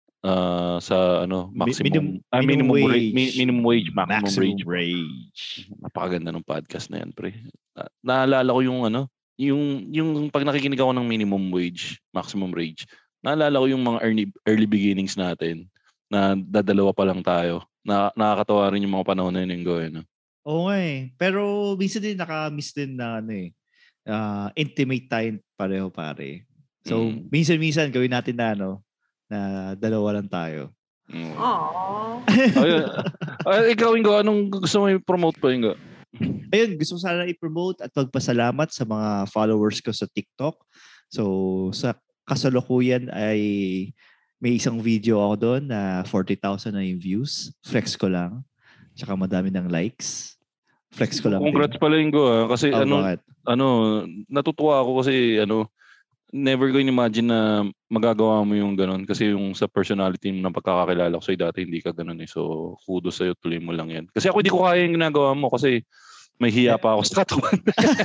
Speaker 5: Uh, sa ano
Speaker 4: Mi-
Speaker 5: maximum
Speaker 4: minimum-
Speaker 5: ah, minimum,
Speaker 4: minimum
Speaker 5: ra-
Speaker 4: wage.
Speaker 5: mi- minimum wage maximum,
Speaker 4: Maximum
Speaker 5: rage.
Speaker 4: rage.
Speaker 5: Napakaganda ng podcast na yan, pre. Na- naalala ko yung ano, yung yung pag nakikinig ako ng minimum wage, maximum rage. Naalala ko yung mga early early beginnings natin na dadalawa pa lang tayo. Na nakakatawa rin yung mga panahon na yun, yung gawin, no?
Speaker 4: Oo nga eh. Pero minsan din naka-miss din na ano eh. ah, intimate tayo pareho pare. So,
Speaker 5: Mm.
Speaker 4: minsan-minsan gawin natin na ano, na dalawa lang tayo.
Speaker 5: Mm.
Speaker 6: Aww.
Speaker 5: Ayun. Ay, ikaw, Ingo, anong gusto mo i-promote pa, Ingo?
Speaker 4: Ayun, gusto ko sana i-promote at magpasalamat sa mga followers ko sa TikTok. So, sa kasalukuyan ay may isang video ako doon na forty thousand na yung views. Flex ko lang. Tsaka madami ng likes. Flex ko lang.
Speaker 5: Congrats pala, Ingo, ha? Kasi
Speaker 4: Oh,
Speaker 5: ano,
Speaker 4: bakit?
Speaker 5: ano, natutuwa ako kasi ano, never ko imagine na magagawa mo yung ganun kasi yung sa personality ng pagkakakilala ko sa'yo dati hindi ka ganun eh. So, kudos sa'yo, tuloy mo lang yan. Kasi ako hindi ko kaya yung ginagawa mo kasi may hiya pa ako sa katawan.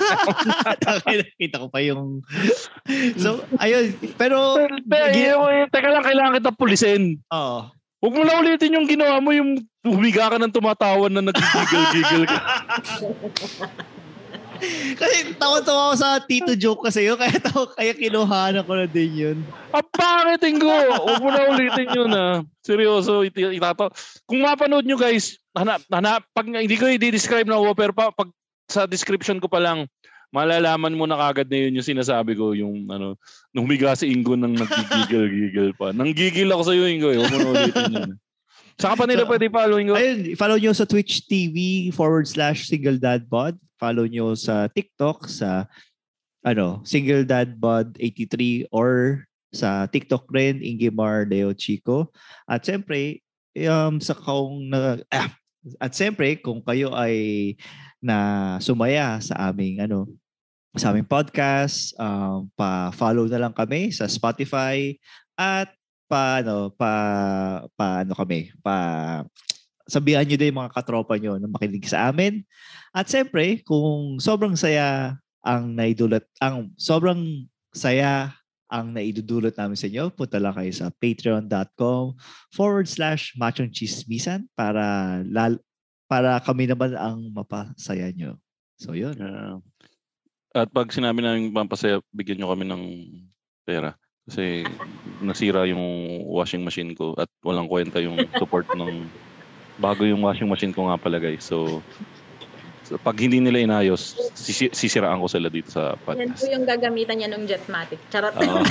Speaker 4: Nakita ko pa yung... So, ayun. Pero...
Speaker 5: Pero, yung, teka lang, kailangan kita pulisin.
Speaker 4: Oo.
Speaker 5: Huwag mo lang ulitin yung ginawa mo, yung humiga ka ng tumatawan na nag-giggle-giggle ka.
Speaker 4: Kasi tawa-tawa ako sa Tito joke kasi yun. Kaya, tawa, kaya kinuhanan ko na din yun.
Speaker 5: Ang pangit, Ingo! Huwag mo na ulitin yun, ha? Seryoso, it- itato. Kung mapanood nyo, guys, hanap, hanap, pag, hindi ko i-describe na ako, pero pa, pag sa description ko pa lang, malalaman mo na kagad na yun yung sinasabi ko, yung ano, nung humiga si Ingo nang nagigigil-gigil pa. Nanggigil ako sa iyo, Ingo. Eh. Huwag mo na ulitin yun. Saan pa nila
Speaker 4: So,
Speaker 5: pwede follow, Ingo?
Speaker 4: Ayun, follow nyo sa Twitch T V forward slash Single Dad Bod. Follow nyo sa TikTok sa ano, Single Dad Bod eighty-three or sa TikTok rin, Ingimar Leo Chico. At siyempre, um, sa kung na, ah, at siyempre, kung kayo ay na sumaya sa aming ano, sa aming podcast, um, pa-follow na lang kami sa Spotify at pa ano, pa pa ano kami, pa sabihan niyo din mga katropa niyo na makinig sa amin. At siyempre, kung sobrang saya ang naidulot, ang sobrang saya ang naidudulot namin sa inyo, punta lang kayo sa patreon.com forward slash machong chismisan para lal, para kami naman ang mapasaya nyo. So, yun.
Speaker 5: Yeah. At pag sinabi namin pampasaya, bigyan nyo kami ng pera. Kasi nasira yung washing machine ko at walang kwenta yung support ng bago yung washing machine ko nga pala, guys. So, so pag hindi nila inayos, sisi- sisiraan ko sila dito sa
Speaker 6: Yan
Speaker 5: podcast.
Speaker 6: po yung gagamitan niya ng Jetmatic. Charot.
Speaker 5: Oo.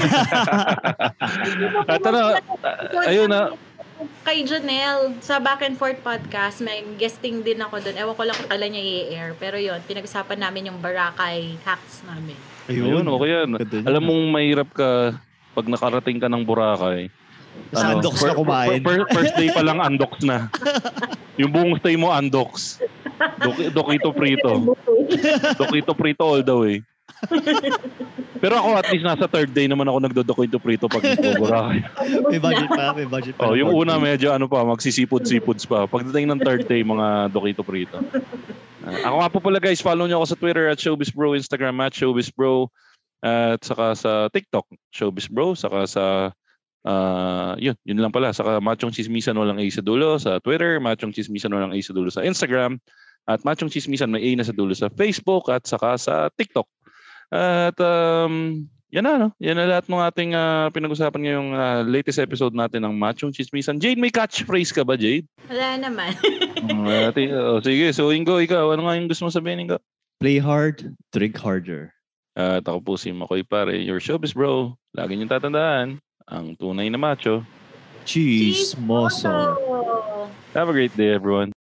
Speaker 5: At ano, ayun na.
Speaker 6: Kay Janelle, sa Back and Forth podcast, may guesting din ako doon. Ewan ko lang kung kailan niya i-air. Pero yun, pinag-usapan namin yung Boracay hacks namin.
Speaker 5: Ayun, okay yan. Alam mong mahirap ka pag nakarating ka ng Boracay.
Speaker 4: Sa Andox na kumain.
Speaker 5: First, first day pa lang Andox na. Yung buong stay mo Andox. Dok- Dokito Prito. Dokito Prito all the way. Pero ako at least nasa third day naman ako nagdodokito Prito pag nagpo Boracay.
Speaker 4: May budget pa, may budget pa.
Speaker 5: Oh, yung una medyo ano pa, magsisipod-sipods pa. Pagdating ng third day, mga Dokito Prito. Uh, ako nga po pala, guys, follow niyo ako sa Twitter at ShowbizBro, Instagram at ShowbizBro, at saka sa TikTok, ShowbizBro, saka sa uh, yun, yun lang pala. Saka Machong Chismisan walang A sa dulo sa Twitter, Machong Chismisan walang A sa dulo sa Instagram, at Machong Chismisan may A na sa dulo sa Facebook at saka sa TikTok. At um, yan na, no? Yan na lahat ng ating uh, pinag-usapan ngayong uh, latest episode natin ng Machong Chismisan. Jade, may catchphrase ka ba, Jade?
Speaker 6: Wala naman.
Speaker 5: uh, oh, sige, so Ingo, ikaw, ano nga yung gusto mo sabihin, Ingo?
Speaker 4: Play hard, drink harder.
Speaker 5: At ako po si Makoy Pare, your showbiz bro. Lagi niyong tatandaan, ang tunay na macho.
Speaker 4: Chismoso.
Speaker 6: Oh.
Speaker 5: Have a great day, everyone.